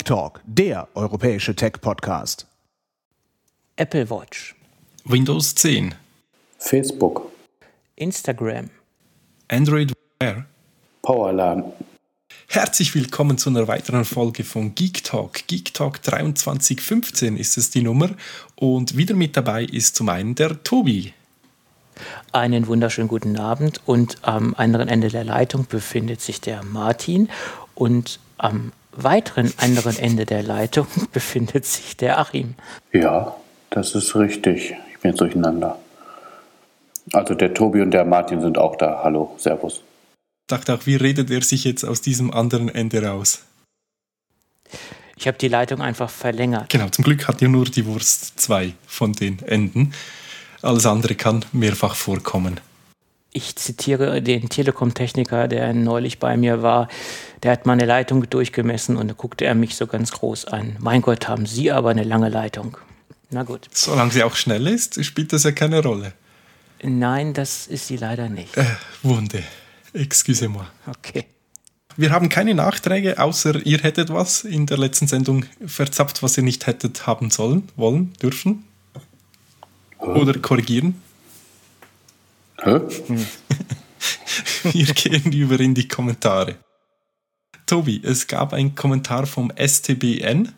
Geek Talk, der europäische Tech-Podcast. Apple Watch, Windows 10, Facebook, Instagram, Android Wear. Powerlan. Herzlich willkommen zu einer weiteren Folge von Geek Talk. Geek Talk 2315 ist es die Nummer und wieder mit dabei ist zum einen der Tobi. Einen wunderschönen guten Abend und am anderen Ende der Leitung befindet sich der Martin und am weiteren anderen Ende der Leitung befindet sich der Achim. Ja, das ist richtig. Ich bin jetzt durcheinander. Also der Tobi und der Martin sind auch da. Hallo, Servus. Ich dachte auch, wie redet er sich jetzt aus diesem anderen Ende raus? Ich habe die Leitung einfach verlängert. Genau, zum Glück hat ja nur die Wurst 2 von den Enden. Alles andere kann mehrfach vorkommen. Ich zitiere den Telekom-Techniker, der neulich bei mir war. Der hat meine Leitung durchgemessen und da guckte er mich so ganz groß an. Mein Gott, haben Sie aber eine lange Leitung. Na gut. Solange sie auch schnell ist, spielt das ja keine Rolle. Nein, das ist sie leider nicht. Wunde. Excusez-moi. Okay. Wir haben keine Nachträge, außer ihr hättet was in der letzten Sendung verzapft, was ihr nicht hättet haben sollen, wollen, dürfen. Oder korrigieren. Hä? Wir gehen über in die Kommentare. Tobi, es gab einen Kommentar vom STBN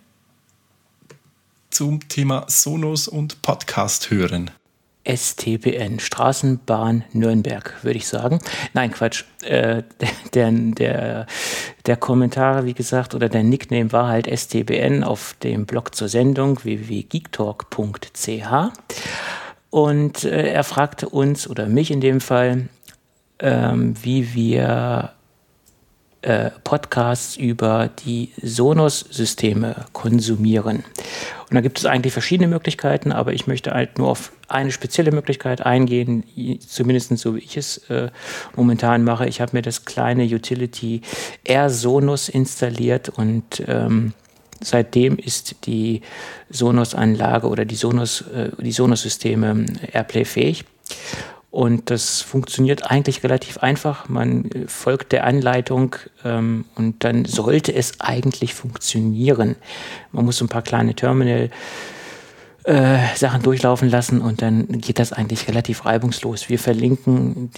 zum Thema Sonos und Podcast hören. STBN, Straßenbahn Nürnberg, würde ich sagen. Nein, Quatsch. Der Kommentar, wie gesagt, oder der Nickname war halt STBN auf dem Blog zur Sendung www.geektalk.ch. Und er fragte uns, oder mich in dem Fall, wie wir Podcasts über die Sonos-Systeme konsumieren. Und da gibt es eigentlich verschiedene Möglichkeiten, aber ich möchte halt nur auf eine spezielle Möglichkeit eingehen, zumindest so wie ich es momentan mache. Ich habe mir das kleine Utility AirSonus installiert und seitdem ist die Sonos-Anlage oder die Sonos-Systeme Airplay-fähig. Und das funktioniert eigentlich relativ einfach. Man folgt der Anleitung und dann sollte es eigentlich funktionieren. Man muss so ein paar kleine Terminal-Sachen durchlaufen lassen und dann geht das eigentlich relativ reibungslos. Wir verlinken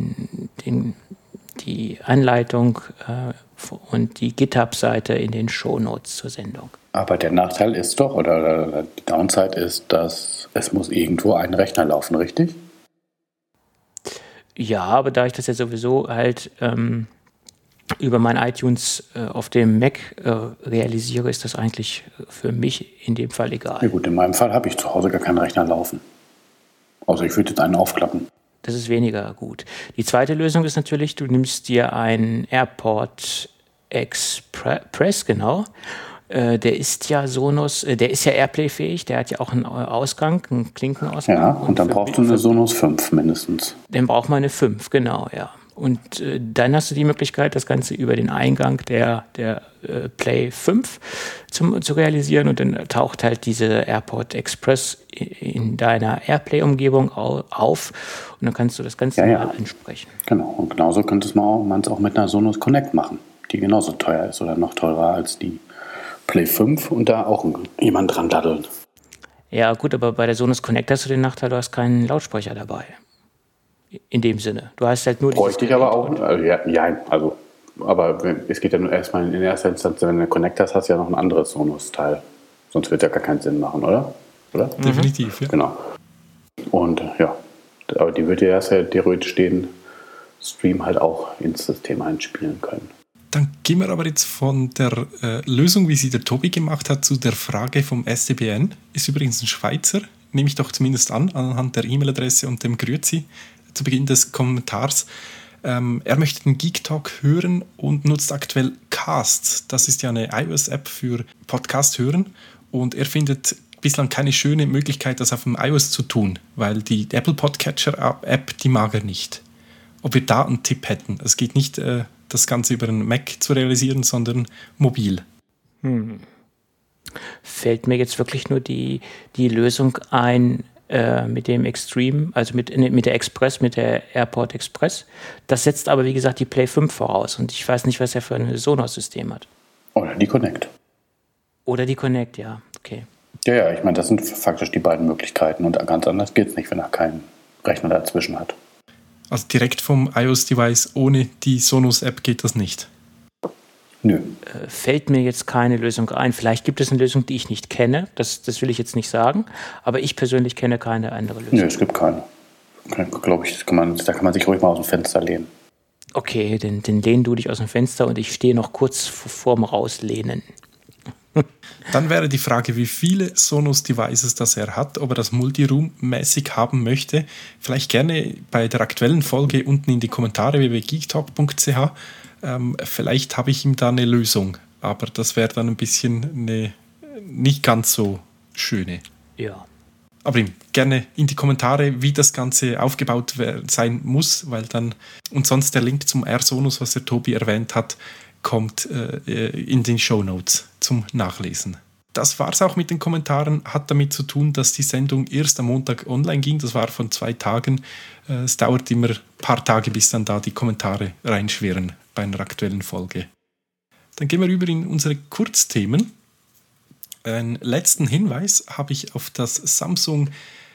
die Anleitung und die GitHub-Seite in den Shownotes zur Sendung. Aber der Nachteil ist doch, oder die Downside ist, dass es muss irgendwo ein Rechner laufen, richtig? Ja, aber da ich das ja sowieso halt über mein iTunes auf dem Mac realisiere, ist das eigentlich für mich in dem Fall egal. Ja gut, in meinem Fall habe ich zu Hause gar keinen Rechner laufen. Also ich würde jetzt einen aufklappen. Das ist weniger gut. Die zweite Lösung ist natürlich, du nimmst dir einen AirPort Express, genau. Der ist ja Sonos, der ist ja Airplay-fähig, der hat ja auch einen Ausgang, einen Klinkenausgang. Ja, und dann brauchst du eine Sonos 5 mindestens. Dann braucht man eine 5, genau, ja. Und dann hast du die Möglichkeit, das Ganze über den Eingang der Play 5 zu realisieren und dann taucht halt diese AirPort Express in deiner Airplay-Umgebung auf und dann kannst du das Ganze mal ansprechen. Genau, und genauso könnte man es auch mit einer Sonos Connect machen, die genauso teuer ist oder noch teurer als die Play 5 und da auch jemand dran daddeln. Ja gut, aber bei der Sonos Connect hast du den Nachteil, du hast keinen Lautsprecher dabei. In dem Sinne. Du hast halt nur bräuchte ich aber auch. Aber es geht ja nur erstmal in erster Instanz, wenn du eine Connect hast, hast du ja noch ein anderes Sonos-Teil. Sonst wird ja gar keinen Sinn machen, oder? Definitiv, ja. Genau. Und ja, aber die würde ja erst theoretisch den Stream halt auch ins System einspielen können. Dann gehen wir aber jetzt von der Lösung, wie sie der Tobi gemacht hat, zu der Frage vom STBN. Ist übrigens ein Schweizer, nehme ich doch zumindest anhand der E-Mail-Adresse und dem Grüezi zu Beginn des Kommentars. Er möchte den Geek Talk hören und nutzt aktuell Cast. Das ist ja eine iOS-App für Podcast hören und er findet bislang keine schöne Möglichkeit, das auf dem iOS zu tun, weil die Apple Podcatcher-App, die mag er nicht. Ob wir da einen Tipp hätten. Es geht nicht, das Ganze über einen Mac zu realisieren, sondern mobil. Fällt mir jetzt wirklich nur die Lösung ein mit dem Extreme, also mit der Express, mit der AirPort Express. Das setzt aber, wie gesagt, die Play 5 voraus und ich weiß nicht, was er für ein Sonos-System hat. Oder die Connect. Oder die Connect, ja. Okay. Ja, ich meine, das sind faktisch die beiden Möglichkeiten und ganz anders geht es nicht, wenn er keinen Rechner dazwischen hat. Also direkt vom iOS-Device ohne die Sonos-App geht das nicht? Nö. Fällt mir jetzt keine Lösung ein. Vielleicht gibt es eine Lösung, die ich nicht kenne. Das will ich jetzt nicht sagen. Aber ich persönlich kenne keine andere Lösung. Nö, es gibt keine. Glaube ich, da kann man sich ruhig mal aus dem Fenster lehnen. Okay, dann lehn du dich aus dem Fenster und ich stehe noch kurz vorm Rauslehnen. Dann wäre die Frage, wie viele Sonos-Devices das er hat, ob er das Multiroom-mäßig haben möchte. Vielleicht gerne bei der aktuellen Folge unten in die Kommentare www.geektalk.ch. Vielleicht habe ich ihm da eine Lösung, aber das wäre dann ein bisschen eine nicht ganz so schöne. Ja. Aber ihm gerne in die Kommentare, wie das Ganze aufgebaut sein muss, weil dann, und sonst der Link zum R-Sonos, was der Tobi erwähnt hat, kommt in den Shownotes zum Nachlesen. Das war es auch mit den Kommentaren, hat damit zu tun, dass die Sendung erst am Montag online ging, das war von 2 Tagen. Es dauert immer ein paar Tage, bis dann da die Kommentare reinschwirren bei einer aktuellen Folge. Dann gehen wir über in unsere Kurzthemen. Einen letzten Hinweis habe ich auf das Samsung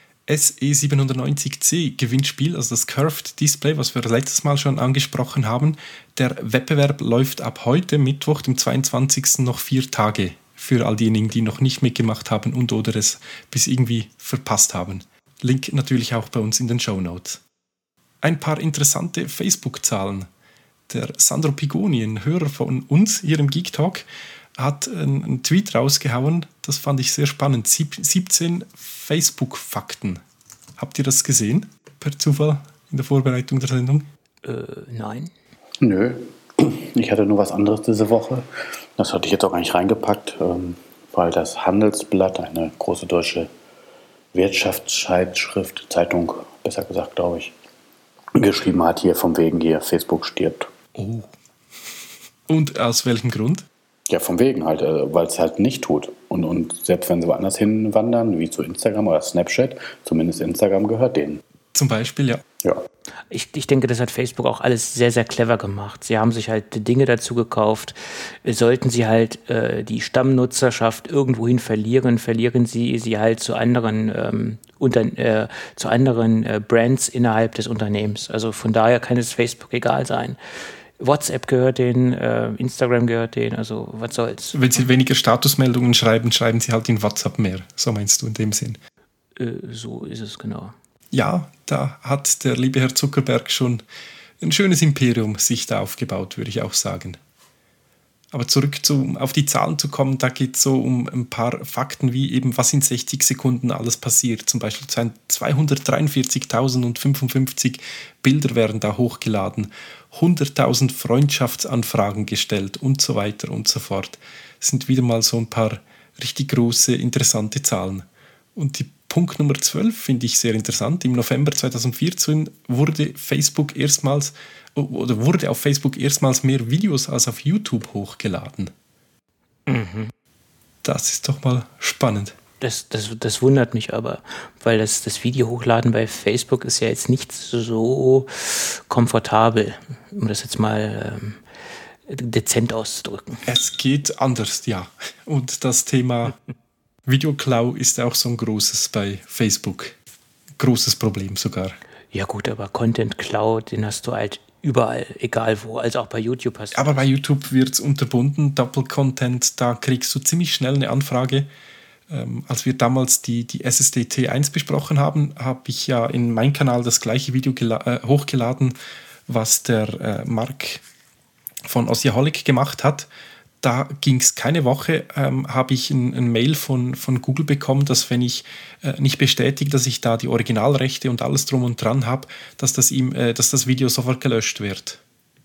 SE790C Gewinnspiel, also das Curved Display, was wir letztes Mal schon angesprochen haben. Der Wettbewerb läuft ab heute, Mittwoch, dem 22. noch 4 Tage für all diejenigen, die noch nicht mitgemacht haben und oder es bis irgendwie verpasst haben. Link natürlich auch bei uns in den Shownotes. Ein paar interessante Facebook-Zahlen. Der Sandro Pigoni, ein Hörer von uns hier im Geek Talk, hat einen Tweet rausgehauen, das fand ich sehr spannend. 17 Facebook-Fakten. Habt ihr das gesehen? Per Zufall in der Vorbereitung der Sendung? Nein. Nö. Ich hatte nur was anderes diese Woche. Das hatte ich jetzt auch gar nicht reingepackt, weil das Handelsblatt, eine große deutsche Wirtschaftszeitschrift, Zeitung, besser gesagt, glaube ich, geschrieben hat, hier vom wegen hier, Facebook stirbt. Oh. Und aus welchem Grund? Ja, vom wegen halt, weil es halt nicht tut. Und selbst wenn sie woanders hinwandern, wie zu Instagram oder Snapchat, zumindest Instagram gehört denen. Zum Beispiel, ja. Ja. Ich denke, das hat Facebook auch alles sehr, sehr clever gemacht. Sie haben sich halt Dinge dazu gekauft. Sollten sie halt die Stammnutzerschaft irgendwohin verlieren sie halt zu anderen Brands innerhalb des Unternehmens. Also von daher kann es Facebook egal sein. WhatsApp gehört denen, Instagram gehört denen, also was soll's. Wenn sie weniger Statusmeldungen schreiben, schreiben sie halt in WhatsApp mehr. So meinst du in dem Sinn? So ist es, genau. Ja, da hat der liebe Herr Zuckerberg schon ein schönes Imperium sich da aufgebaut, würde ich auch sagen. Aber zurück auf die Zahlen zu kommen, da geht es so um ein paar Fakten, wie eben, was in 60 Sekunden alles passiert. Zum Beispiel 243.055 Bilder werden da hochgeladen, 100.000 Freundschaftsanfragen gestellt und so weiter und so fort. Das sind wieder mal so ein paar richtig große, interessante Zahlen. Und die Punkt Nummer 12 finde ich sehr interessant. Im November 2014 wurde auf Facebook erstmals mehr Videos als auf YouTube hochgeladen. Mhm. Das ist doch mal spannend. Das wundert mich aber, weil das Video hochladen bei Facebook ist ja jetzt nicht so komfortabel, um das jetzt mal dezent auszudrücken. Es geht anders, ja. Und das Thema Videoklau ist auch so ein großes bei Facebook. Großes Problem sogar. Ja gut, aber Content Klau, den hast du halt überall, egal wo, also auch bei YouTube hast du. Aber bei YouTube wird es unterbunden, Doppel-Content, da kriegst du ziemlich schnell eine Anfrage. Als wir damals die SSD T1 besprochen haben, habe ich ja in meinen Kanal das gleiche Video hochgeladen, was der Mark von Ossiaholic gemacht hat. Da ging es keine Woche, habe ich ein Mail von Google bekommen, dass wenn ich nicht bestätige, dass ich da die Originalrechte und alles drum und dran habe, dass das Video sofort gelöscht wird.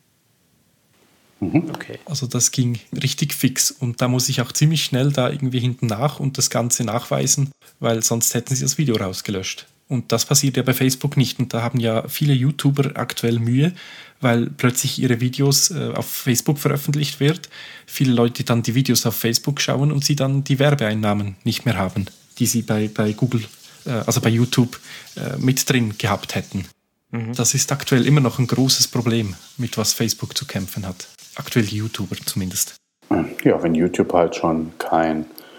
Okay. Also das ging richtig fix und da muss ich auch ziemlich schnell da irgendwie hinten nach und das Ganze nachweisen, weil sonst hätten sie das Video rausgelöscht. Und das passiert ja bei Facebook nicht und da haben ja viele YouTuber aktuell Mühe, weil plötzlich ihre Videos auf Facebook veröffentlicht wird, viele Leute dann die Videos auf Facebook schauen und sie dann die Werbeeinnahmen nicht mehr haben, die sie bei Google, also bei YouTube mit drin gehabt hätten. Mhm. Das ist aktuell immer noch ein großes Problem, mit was Facebook zu kämpfen hat. Aktuell die YouTuber zumindest. Ja, wenn YouTube halt schon kein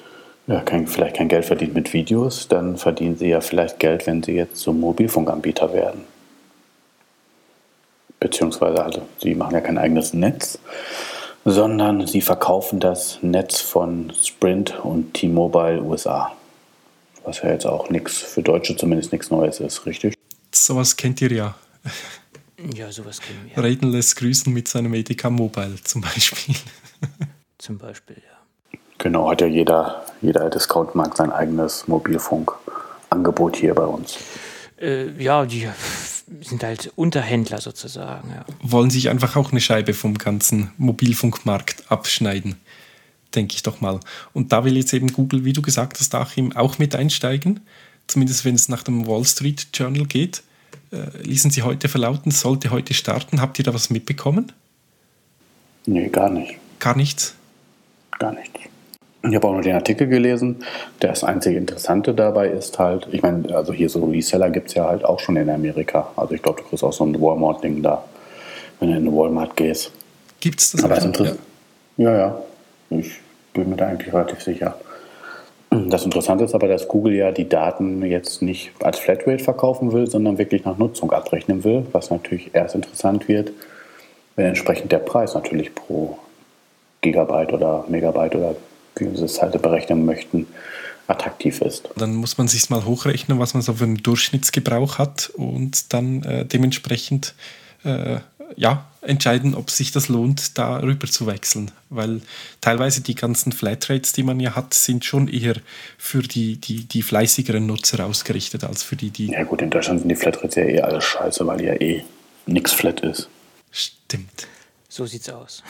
Ja, vielleicht kein Geld verdient mit Videos, dann verdienen sie ja vielleicht Geld, wenn sie jetzt zum Mobilfunkanbieter werden. Beziehungsweise, also sie machen ja kein eigenes Netz, sondern sie verkaufen das Netz von Sprint und T-Mobile USA. Was ja jetzt auch nichts, für Deutsche zumindest nichts Neues ist, richtig? Sowas kennt ihr ja. Ja, sowas kennen wir. Reden lässt grüßen mit seinem EDK Mobile zum Beispiel. Zum Beispiel, ja. Genau, hat ja jeder Discount-Markt sein eigenes Mobilfunkangebot hier bei uns. Ja, die sind halt Unterhändler sozusagen. Ja. Wollen sich einfach auch eine Scheibe vom ganzen Mobilfunkmarkt abschneiden, denke ich doch mal. Und da will jetzt eben Google, wie du gesagt hast, Achim, auch mit einsteigen. Zumindest wenn es nach dem Wall Street Journal geht. Ließen Sie heute verlauten, es sollte heute starten. Habt ihr da was mitbekommen? Nee, gar nicht. Gar nichts? Gar nichts. Ich habe auch nur den Artikel gelesen. Das einzige Interessante dabei ist halt, ich meine, also hier so Reseller gibt es ja halt auch schon in Amerika. Also ich glaube, du kriegst auch so ein Walmart-Ding da, wenn du in den Walmart gehst. Gibt es das? Aber das ja. Ich bin mir da eigentlich relativ sicher. Das Interessante ist aber, dass Google ja die Daten jetzt nicht als Flatrate verkaufen will, sondern wirklich nach Nutzung abrechnen will, was natürlich erst interessant wird, wenn entsprechend der Preis natürlich pro Gigabyte oder Megabyte oder wie Sie es halt berechnen möchten, attraktiv ist. Dann muss man sich mal hochrechnen, was man so für einen Durchschnittsgebrauch hat und dann dementsprechend entscheiden, ob sich das lohnt, da rüber zu wechseln. Weil teilweise die ganzen Flatrates, die man ja hat, sind schon eher für die fleißigeren Nutzer ausgerichtet, als für die... Ja gut, in Deutschland sind die Flatrates ja eh alles scheiße, weil ja eh nix flat ist. Stimmt. So sieht's aus.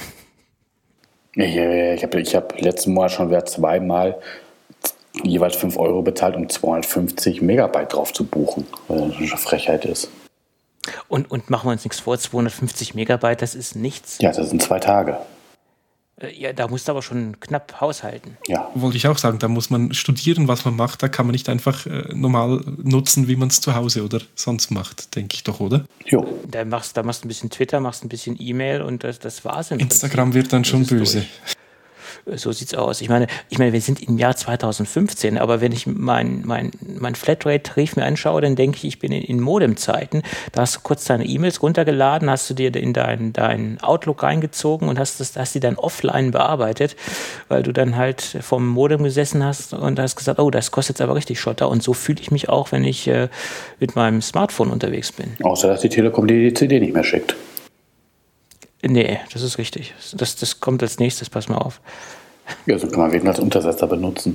Ich hab letzten Monat schon wieder zweimal jeweils 5 € bezahlt, um 250 Megabyte drauf zu buchen, weil das eine Frechheit ist. Und machen wir uns nichts vor, 250 Megabyte, das ist nichts. Ja, das sind 2 Tage. Ja, da musst du aber schon knapp haushalten. Ja. Wollte ich auch sagen, da muss man studieren, was man macht. Da kann man nicht einfach normal nutzen, wie man es zu Hause oder sonst macht, denke ich doch, oder? Jo. Da machst du ein bisschen Twitter, machst ein bisschen E-Mail und das war's. Instagram wird dann schon böse. Durch. So sieht's aus. Ich meine, wir sind im Jahr 2015, aber wenn ich mein Flatrate-Tarif mir anschaue, dann denke ich bin in Modem-Zeiten. Da hast du kurz deine E-Mails runtergeladen, hast du dir in deinen Outlook reingezogen und hast die dann offline bearbeitet, weil du dann halt vom Modem gesessen hast und hast gesagt, oh, das kostet jetzt aber richtig Schotter. Und so fühle ich mich auch, wenn ich mit meinem Smartphone unterwegs bin. Außer, dass die Telekom dir die CD nicht mehr schickt. Nee, das ist richtig. Das kommt als nächstes, pass mal auf. Ja, so kann man wirklich als Untersetzer benutzen.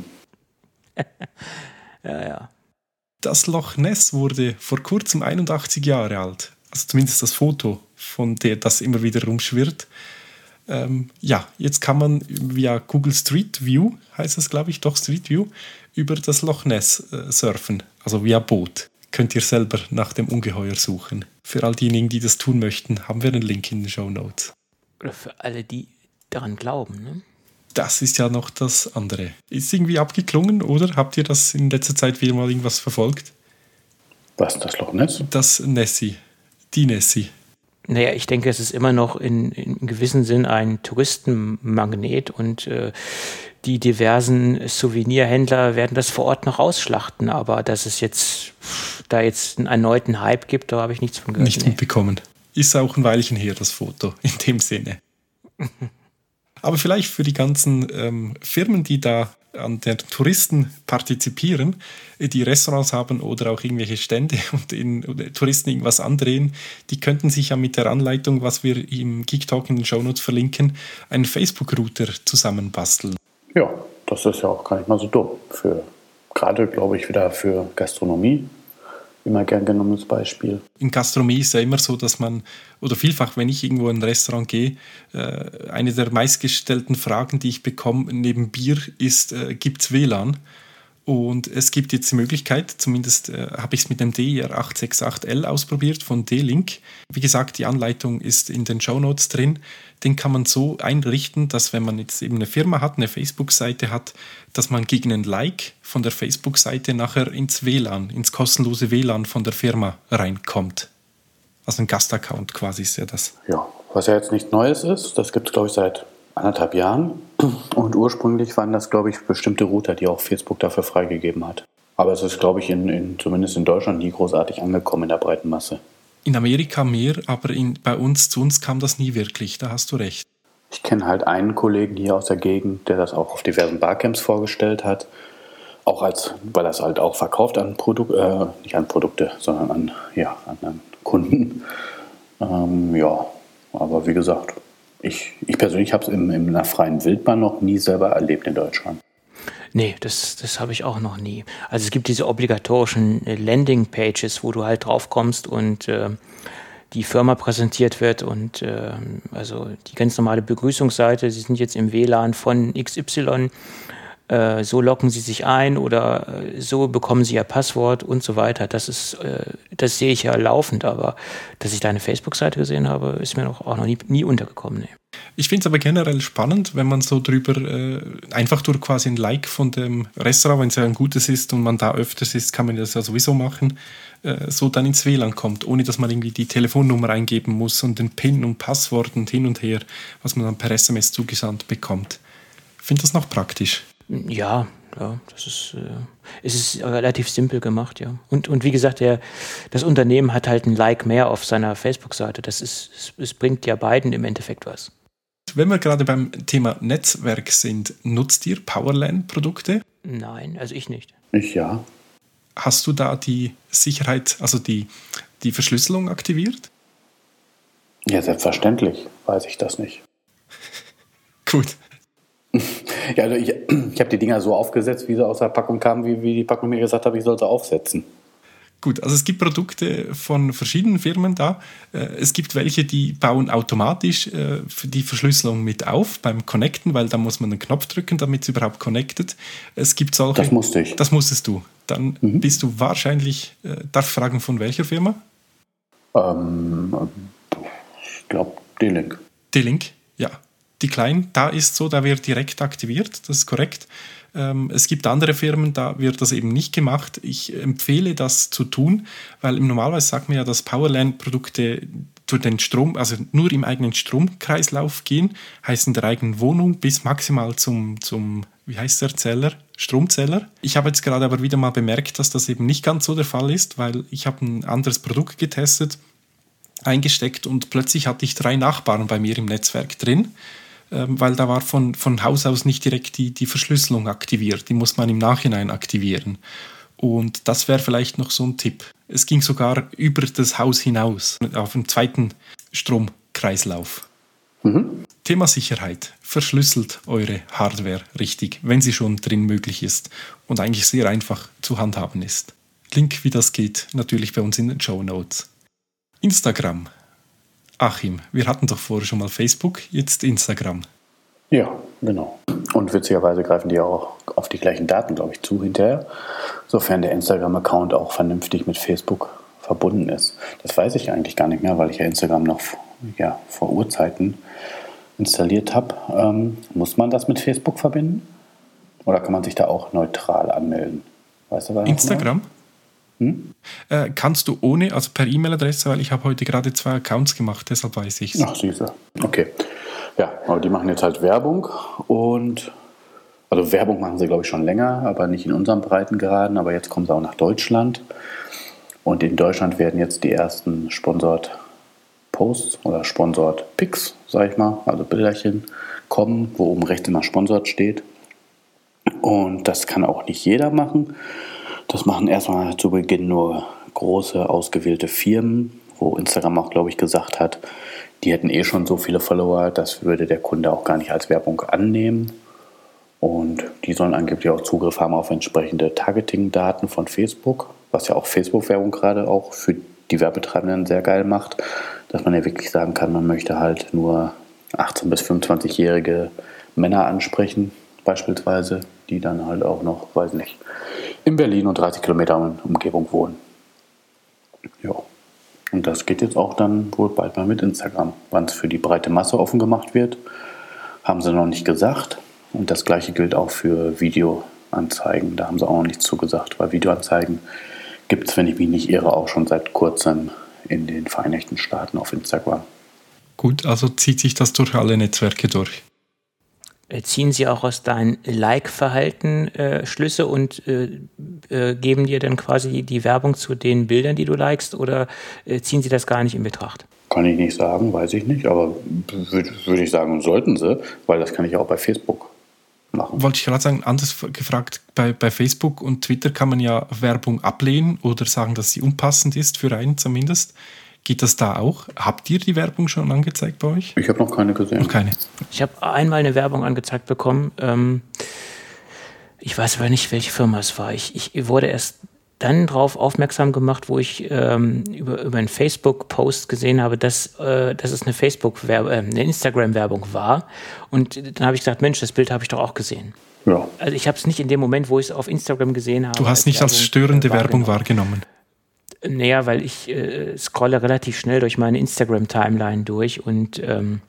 Ja. Das Loch Ness wurde vor kurzem 81 Jahre alt. Also zumindest das Foto, von der das immer wieder rumschwirrt. Jetzt kann man via Google Street View, heißt das glaube ich, doch Street View, über das Loch Ness surfen. Also via Boot. Könnt ihr selber nach dem Ungeheuer suchen. Für all diejenigen, die das tun möchten, haben wir einen Link in den Shownotes. Oder für alle, die daran glauben, ne? Das ist ja noch das andere. Ist irgendwie abgeklungen, oder? Habt ihr das in letzter Zeit wieder mal irgendwas verfolgt? Was ist das Loch Ness? Das Nessie. Die Nessie. Naja, ich denke, es ist immer noch in gewissem Sinn ein Touristenmagnet und die diversen Souvenirhändler werden das vor Ort noch ausschlachten, aber dass es jetzt einen erneuten Hype gibt, da habe ich nichts von gehört. Nicht mitbekommen. Ist auch ein Weilchen her, das Foto, in dem Sinne. Aber vielleicht für die ganzen Firmen, die da an den Touristen partizipieren, die Restaurants haben oder auch irgendwelche Stände und Touristen irgendwas andrehen, die könnten sich ja mit der Anleitung, was wir im Geek Talk in den Shownotes verlinken, einen Facebook-Router zusammenbasteln. Ja, das ist ja auch gar nicht mal so dumm. Gerade, glaube ich, wieder für Gastronomie. Immer gern genommenes Beispiel. In Gastronomie ist ja immer so, dass man, oder vielfach, wenn ich irgendwo in ein Restaurant gehe, eine der meistgestellten Fragen, die ich bekomme neben Bier, ist, gibt es WLAN? Und es gibt jetzt die Möglichkeit, zumindest habe ich es mit dem DIR 868L ausprobiert von D-Link. Wie gesagt, die Anleitung ist in den Shownotes drin. Den kann man so einrichten, dass wenn man jetzt eben eine Firma hat, eine Facebook-Seite hat, dass man gegen ein Like von der Facebook-Seite nachher ins WLAN, ins kostenlose WLAN von der Firma reinkommt. Also ein Gastaccount quasi ist ja das. Ja, was ja jetzt nichts Neues ist, das gibt es, glaube ich, seit 1,5 Jahren. Und ursprünglich waren das, glaube ich, bestimmte Router, die auch Facebook dafür freigegeben hat. Aber es ist, glaube ich, zumindest in Deutschland nie großartig angekommen in der breiten Masse. In Amerika mehr, aber zu uns kam das nie wirklich, da hast du recht. Ich kenne halt einen Kollegen hier aus der Gegend, der das auch auf diversen Barcamps vorgestellt hat. Auch weil er es halt auch verkauft nicht an Produkte, sondern an Kunden. Aber wie gesagt, ich persönlich habe es in einer freien Wildbahn noch nie selber erlebt in Deutschland. Nee, das habe ich auch noch nie. Also es gibt diese obligatorischen Landing-Pages, wo du halt drauf kommst und die Firma präsentiert wird und also die ganz normale Begrüßungsseite, sie sind jetzt im WLAN von XY, so loggen sie sich ein oder so bekommen sie ihr Passwort und so weiter. Das sehe ich ja laufend, aber dass ich da eine Facebook-Seite gesehen habe, ist mir auch noch nie untergekommen. Nee. Ich finde es aber generell spannend, wenn man so drüber, einfach durch quasi ein Like von dem Restaurant, wenn es ja ein gutes ist und man da öfters ist, kann man das ja sowieso machen, so dann ins WLAN kommt, ohne dass man irgendwie die Telefonnummer eingeben muss und den PIN und Passwort und hin und her, was man dann per SMS zugesandt bekommt. Ich finde das noch praktisch. Ja, es ist relativ simpel gemacht, ja. Und wie gesagt, das Unternehmen hat halt ein Like mehr auf seiner Facebook-Seite. Es bringt ja beiden im Endeffekt was. Wenn wir gerade beim Thema Netzwerk sind, nutzt ihr PowerLAN-Produkte? Nein, also ich nicht. Ich ja. Hast du da die Sicherheit, also die Verschlüsselung aktiviert? Ja, selbstverständlich weiß ich das nicht. Gut. Ja, also ich habe die Dinger so aufgesetzt, wie sie aus der Packung kamen, wie die Packung mir gesagt hat, ich soll sie aufsetzen. Gut, also es gibt Produkte von verschiedenen Firmen da. Es gibt welche, die bauen automatisch die Verschlüsselung mit auf beim Connecten, weil da muss man einen Knopf drücken, damit es überhaupt connectet. Es gibt solche. Das musste ich. Das musstest du. Dann bist du wahrscheinlich, darf ich fragen, von welcher Firma? Ich glaube, D-Link. D-Link, ja. Die kleinen, da ist so, da wird direkt aktiviert, das ist korrekt. Es gibt andere Firmen, da wird das eben nicht gemacht. Ich empfehle das zu tun, weil normalerweise sagt man ja, dass PowerLAN-Produkte durch den Strom, also nur im eigenen Stromkreislauf gehen, heißt in der eigenen Wohnung bis maximal zum wie heißt der Zeller? Stromzeller. Ich habe jetzt gerade aber wieder mal bemerkt, dass das eben nicht ganz so der Fall ist, weil ich habe ein anderes Produkt getestet, eingesteckt und plötzlich hatte ich 3 Nachbarn bei mir im Netzwerk drin, weil da war von Haus aus nicht direkt die Verschlüsselung aktiviert. Die muss man im Nachhinein aktivieren. Und das wäre vielleicht noch so ein Tipp. Es ging sogar über das Haus hinaus, auf den zweiten Stromkreislauf. Thema Sicherheit. Verschlüsselt eure Hardware richtig, wenn sie schon drin möglich ist und eigentlich sehr einfach zu handhaben ist. Link, wie das geht, natürlich bei uns in den Shownotes. Instagram. Achim, wir hatten doch vorher schon mal Facebook, jetzt Instagram. Ja, genau. Und witzigerweise greifen die auch auf die gleichen Daten, glaube ich, zu hinterher, sofern der Instagram-Account auch vernünftig mit Facebook verbunden ist. Das weiß ich eigentlich gar nicht mehr, weil ich ja Instagram noch vor Urzeiten installiert habe. Muss man das mit Facebook verbinden? Oder kann man sich da auch neutral anmelden? Weißt du, was Instagram? Kannst du ohne, also per E-Mail-Adresse, weil ich habe heute gerade 2 Accounts gemacht, deshalb weiß ich es. Ach, süße. Okay. Ja, aber die machen jetzt halt Werbung also Werbung machen sie, glaube ich, schon länger, aber nicht in unserem Breitengraden, aber jetzt kommen sie auch nach Deutschland. Und in Deutschland werden jetzt die ersten Sponsored Posts oder Sponsored Pics, sage ich mal, also Bilderchen, kommen, wo oben rechts immer Sponsored steht. Und das kann auch nicht jeder machen. Das machen erstmal zu Beginn nur große, ausgewählte Firmen, wo Instagram auch, glaube ich, gesagt hat, die hätten schon so viele Follower, das würde der Kunde auch gar nicht als Werbung annehmen. Und die sollen angeblich auch Zugriff haben auf entsprechende Targeting-Daten von Facebook, was ja auch Facebook-Werbung gerade auch für die Werbetreibenden sehr geil macht, dass man ja wirklich sagen kann, man möchte halt nur 18- bis 25-jährige Männer ansprechen, beispielsweise, die dann halt auch noch, weiß nicht, in Berlin und 30 Kilometer Umgebung wohnen. Ja. Und das geht jetzt auch dann wohl bald mal mit Instagram. Wann es für die breite Masse offen gemacht wird, haben sie noch nicht gesagt. Und das gleiche gilt auch für Videoanzeigen. Da haben sie auch noch nichts zugesagt, weil Videoanzeigen gibt es, wenn ich mich nicht irre, auch schon seit kurzem in den Vereinigten Staaten auf Instagram. Gut, also zieht sich das durch alle Netzwerke durch. Ziehen sie auch aus deinem Like-Verhalten Schlüsse und geben dir dann quasi die Werbung zu den Bildern, die du likest, oder ziehen sie das gar nicht in Betracht? Kann ich nicht sagen, weiß ich nicht, aber würde ich sagen, sollten sie, weil das kann ich auch bei Facebook machen. Wollte ich gerade sagen, anders gefragt, bei Facebook und Twitter kann man ja Werbung ablehnen oder sagen, dass sie unpassend ist, für einen zumindest. Geht das da auch? Habt ihr die Werbung schon angezeigt bei euch? Ich habe noch keine gesehen. Noch keine. Ich habe einmal eine Werbung angezeigt bekommen. Ich weiß aber nicht, welche Firma es war. Ich wurde erst dann darauf aufmerksam gemacht, wo ich über einen Facebook-Post gesehen habe, dass es eine Instagram-Werbung war. Und dann habe ich gesagt, Mensch, das Bild habe ich doch auch gesehen. Ja. Also ich habe es nicht in dem Moment, wo ich es auf Instagram gesehen habe. Du hast nicht als störende Werbung wahrgenommen. Naja, weil ich scrolle relativ schnell durch meine Instagram-Timeline durch und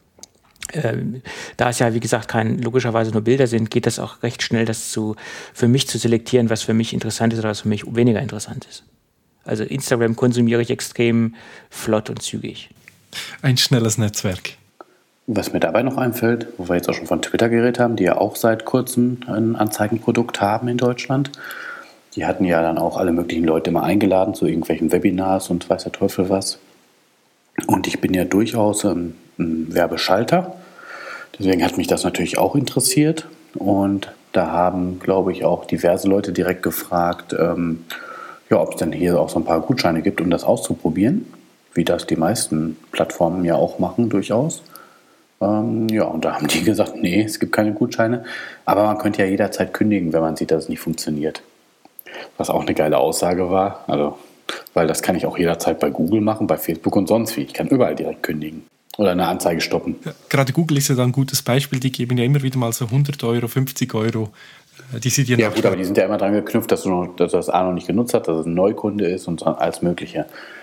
da es ja, wie gesagt, logischerweise nur Bilder sind, geht das auch recht schnell, das für mich zu selektieren, was für mich interessant ist oder was für mich weniger interessant ist. Also Instagram konsumiere ich extrem flott und zügig. Ein schnelles Netzwerk. Was mir dabei noch einfällt, wo wir jetzt auch schon von Twitter geredet haben, die ja auch seit kurzem ein Anzeigenprodukt haben in Deutschland. Die hatten ja dann auch alle möglichen Leute immer eingeladen zu irgendwelchen Webinars und weiß der Teufel was. Und ich bin ja durchaus ein Werbeschalter. Deswegen hat mich das natürlich auch interessiert. Und da haben, glaube ich, auch diverse Leute direkt gefragt, ob es denn hier auch so ein paar Gutscheine gibt, um das auszuprobieren. Wie das die meisten Plattformen ja auch machen, durchaus. Und da haben die gesagt, nee, es gibt keine Gutscheine. Aber man könnte ja jederzeit kündigen, wenn man sieht, dass es nicht funktioniert. Was auch eine geile Aussage war, weil das kann ich auch jederzeit bei Google machen, bei Facebook und sonst wie. Ich kann überall direkt kündigen oder eine Anzeige stoppen. Ja, gerade Google ist ja da ein gutes Beispiel, die geben ja immer wieder mal so 100 Euro, 50 Euro, die sie dir Ja gut, aber die sind ja immer dran geknüpft, dass du das A noch nicht genutzt hast, dass es ein Neukunde ist und alles Mögliche.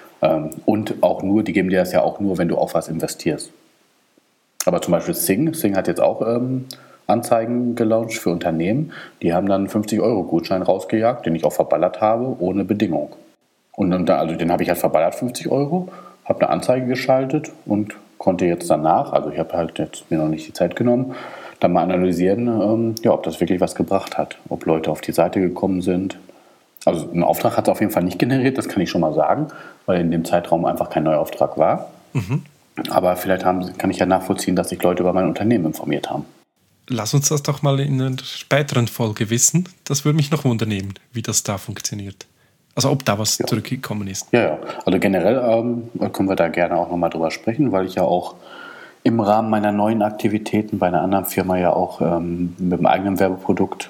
Und auch die geben dir das ja auch nur, wenn du auf was investierst. Aber zum Beispiel Sing hat jetzt auch Anzeigen gelauncht für Unternehmen, die haben dann einen 50-Euro-Gutschein rausgejagt, den ich auch verballert habe, ohne Bedingung. Und den habe ich halt verballert, 50 Euro, habe eine Anzeige geschaltet und konnte jetzt danach, also ich habe halt jetzt mir noch nicht die Zeit genommen, dann mal analysieren, ob das wirklich was gebracht hat, ob Leute auf die Seite gekommen sind. Also einen Auftrag hat es auf jeden Fall nicht generiert, das kann ich schon mal sagen, weil in dem Zeitraum einfach kein neuer Auftrag war. Mhm. Aber vielleicht kann ich ja nachvollziehen, dass sich Leute über mein Unternehmen informiert haben. Lass uns das doch mal in einer späteren Folge wissen. Das würde mich noch wundern, wie das da funktioniert. Also ob da was zurückgekommen ist. Ja. Also generell können wir da gerne auch nochmal drüber sprechen, weil ich ja auch im Rahmen meiner neuen Aktivitäten bei einer anderen Firma ja auch mit einem eigenen Werbeprodukt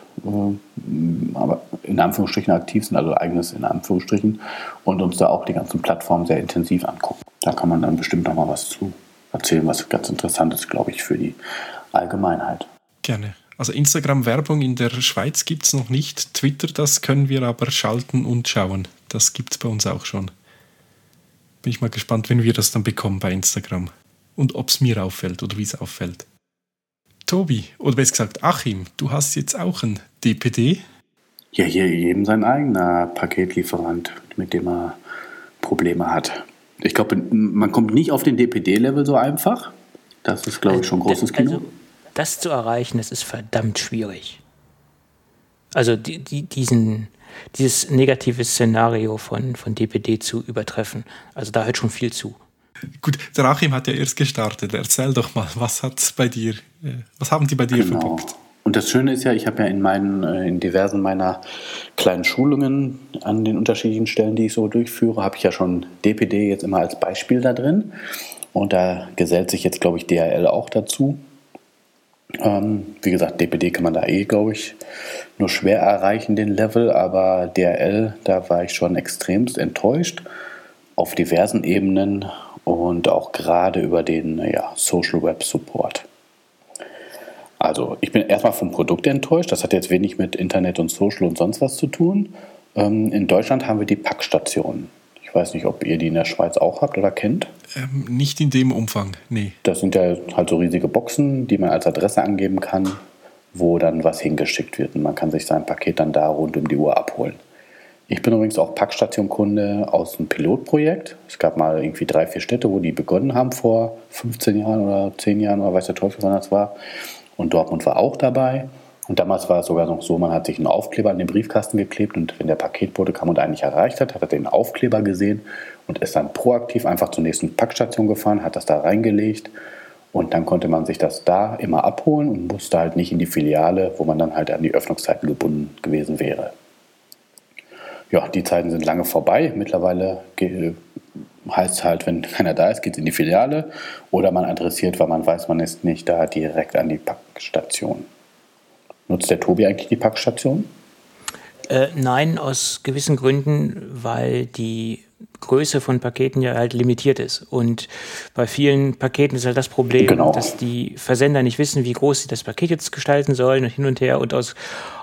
aber in Anführungsstrichen aktiv sind, also eigenes in Anführungsstrichen, und uns da auch die ganzen Plattformen sehr intensiv angucken. Da kann man dann bestimmt nochmal was zu erzählen, was ganz interessant ist, glaube ich, für die Allgemeinheit. Gerne. Also Instagram-Werbung in der Schweiz gibt es noch nicht. Twitter, das können wir aber schalten und schauen. Das gibt es bei uns auch schon. Bin ich mal gespannt, wenn wir das dann bekommen bei Instagram. Und ob es mir auffällt oder wie es auffällt. Tobi, oder besser gesagt Achim, du hast jetzt auch ein DPD? Ja, hier jedem sein eigener Paketlieferant, mit dem er Probleme hat. Ich glaube, man kommt nicht auf den DPD-Level so einfach. Das ist, glaube ich, schon ein großes Kino. Also, das zu erreichen, das ist verdammt schwierig. Also dieses negative Szenario von DPD zu übertreffen. Also da hört schon viel zu. Gut, der Achim hat ja erst gestartet. Erzähl doch mal, was haben die bei dir verbockt? Und das Schöne ist ja, ich habe ja in diversen meiner kleinen Schulungen an den unterschiedlichen Stellen, die ich so durchführe, habe ich ja schon DPD jetzt immer als Beispiel da drin. Und da gesellt sich jetzt, glaube ich, DHL auch dazu. Wie gesagt, DPD kann man da glaube ich, nur schwer erreichen, den Level. Aber DHL, da war ich schon extremst enttäuscht auf diversen Ebenen und auch gerade über den Social Web Support. Also ich bin erstmal vom Produkt enttäuscht. Das hat jetzt wenig mit Internet und Social und sonst was zu tun. In Deutschland haben wir die Packstationen. Ich weiß nicht, ob ihr die in der Schweiz auch habt oder kennt. Nicht in dem Umfang, nee. Das sind ja halt so riesige Boxen, die man als Adresse angeben kann, wo dann was hingeschickt wird. Und man kann sich sein Paket dann da rund um die Uhr abholen. Ich bin übrigens auch Packstation-Kunde aus einem Pilotprojekt. Es gab mal irgendwie 3-4 Städte, wo die begonnen haben vor 15 Jahren oder 10 Jahren oder weiß der Teufel, wann das war. und Dortmund war auch dabei. Und damals war es sogar noch so, man hat sich einen Aufkleber an den Briefkasten geklebt und wenn der Paketbote kam und einen nicht erreicht hat, hat er den Aufkleber gesehen und ist dann proaktiv einfach zur nächsten Packstation gefahren, hat das da reingelegt und dann konnte man sich das da immer abholen und musste halt nicht in die Filiale, wo man dann halt an die Öffnungszeiten gebunden gewesen wäre. Ja, die Zeiten sind lange vorbei. Mittlerweile heißt es halt, wenn keiner da ist, geht es in die Filiale oder man adressiert, weil man weiß, man ist nicht da, direkt an die Packstation. Nutzt der Tobi eigentlich die Packstation? Nein, aus gewissen Gründen, weil die Größe von Paketen ja halt limitiert ist. Und bei vielen Paketen ist halt das Problem, dass die Versender nicht wissen, wie groß sie das Paket jetzt gestalten sollen und hin und her. Und aus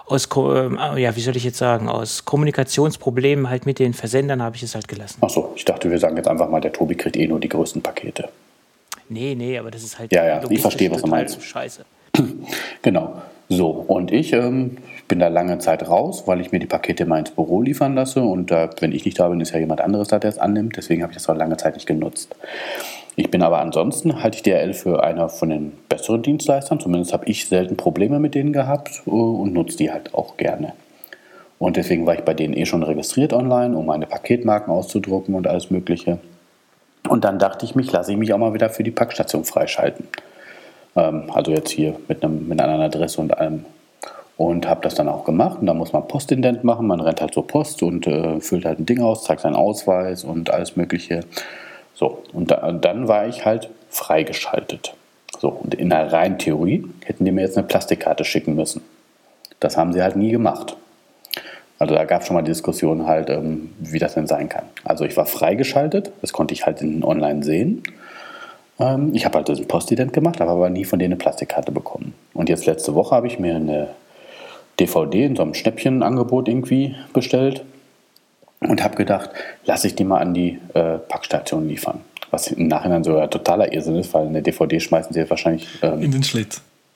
Kommunikationsproblemen halt mit den Versendern habe ich es halt gelassen. Ach so, ich dachte, wir sagen jetzt einfach mal, der Tobi kriegt nur die größten Pakete. Nee, aber das ist halt... Ja, ich verstehe, was du meinst. Scheiße. Genau. So, und ich bin da lange Zeit raus, weil ich mir die Pakete mal ins Büro liefern lasse und wenn ich nicht da bin, ist ja jemand anderes da, der es annimmt. Deswegen habe ich das auch lange Zeit nicht genutzt. Ich bin aber ansonsten, halte ich DHL für einer von den besseren Dienstleistern. Zumindest habe ich selten Probleme mit denen gehabt und nutze die halt auch gerne. Und deswegen war ich bei denen schon registriert online, um meine Paketmarken auszudrucken und alles Mögliche. Und dann dachte ich lasse ich mich auch mal wieder für die Packstation freischalten. Also jetzt hier mit einer anderen Adresse und allem. Und habe das dann auch gemacht. Und da muss man Postident machen. Man rennt halt zur Post und füllt halt ein Ding aus, zeigt seinen Ausweis und alles Mögliche. So, und dann war ich halt freigeschaltet. So, und in der reinen Theorie hätten die mir jetzt eine Plastikkarte schicken müssen. Das haben sie halt nie gemacht. Also da gab es schon mal die Diskussion halt, wie das denn sein kann. Also ich war freigeschaltet, das konnte ich halt online sehen. Ich habe halt diesen Postident gemacht, habe aber nie von denen eine Plastikkarte bekommen. Und jetzt letzte Woche habe ich mir eine DVD in so einem Schnäppchenangebot irgendwie bestellt und habe gedacht, lasse ich die mal an die Packstation liefern. Was im Nachhinein sogar totaler Irrsinn ist, weil eine DVD schmeißen sie wahrscheinlich... in den Schlitz.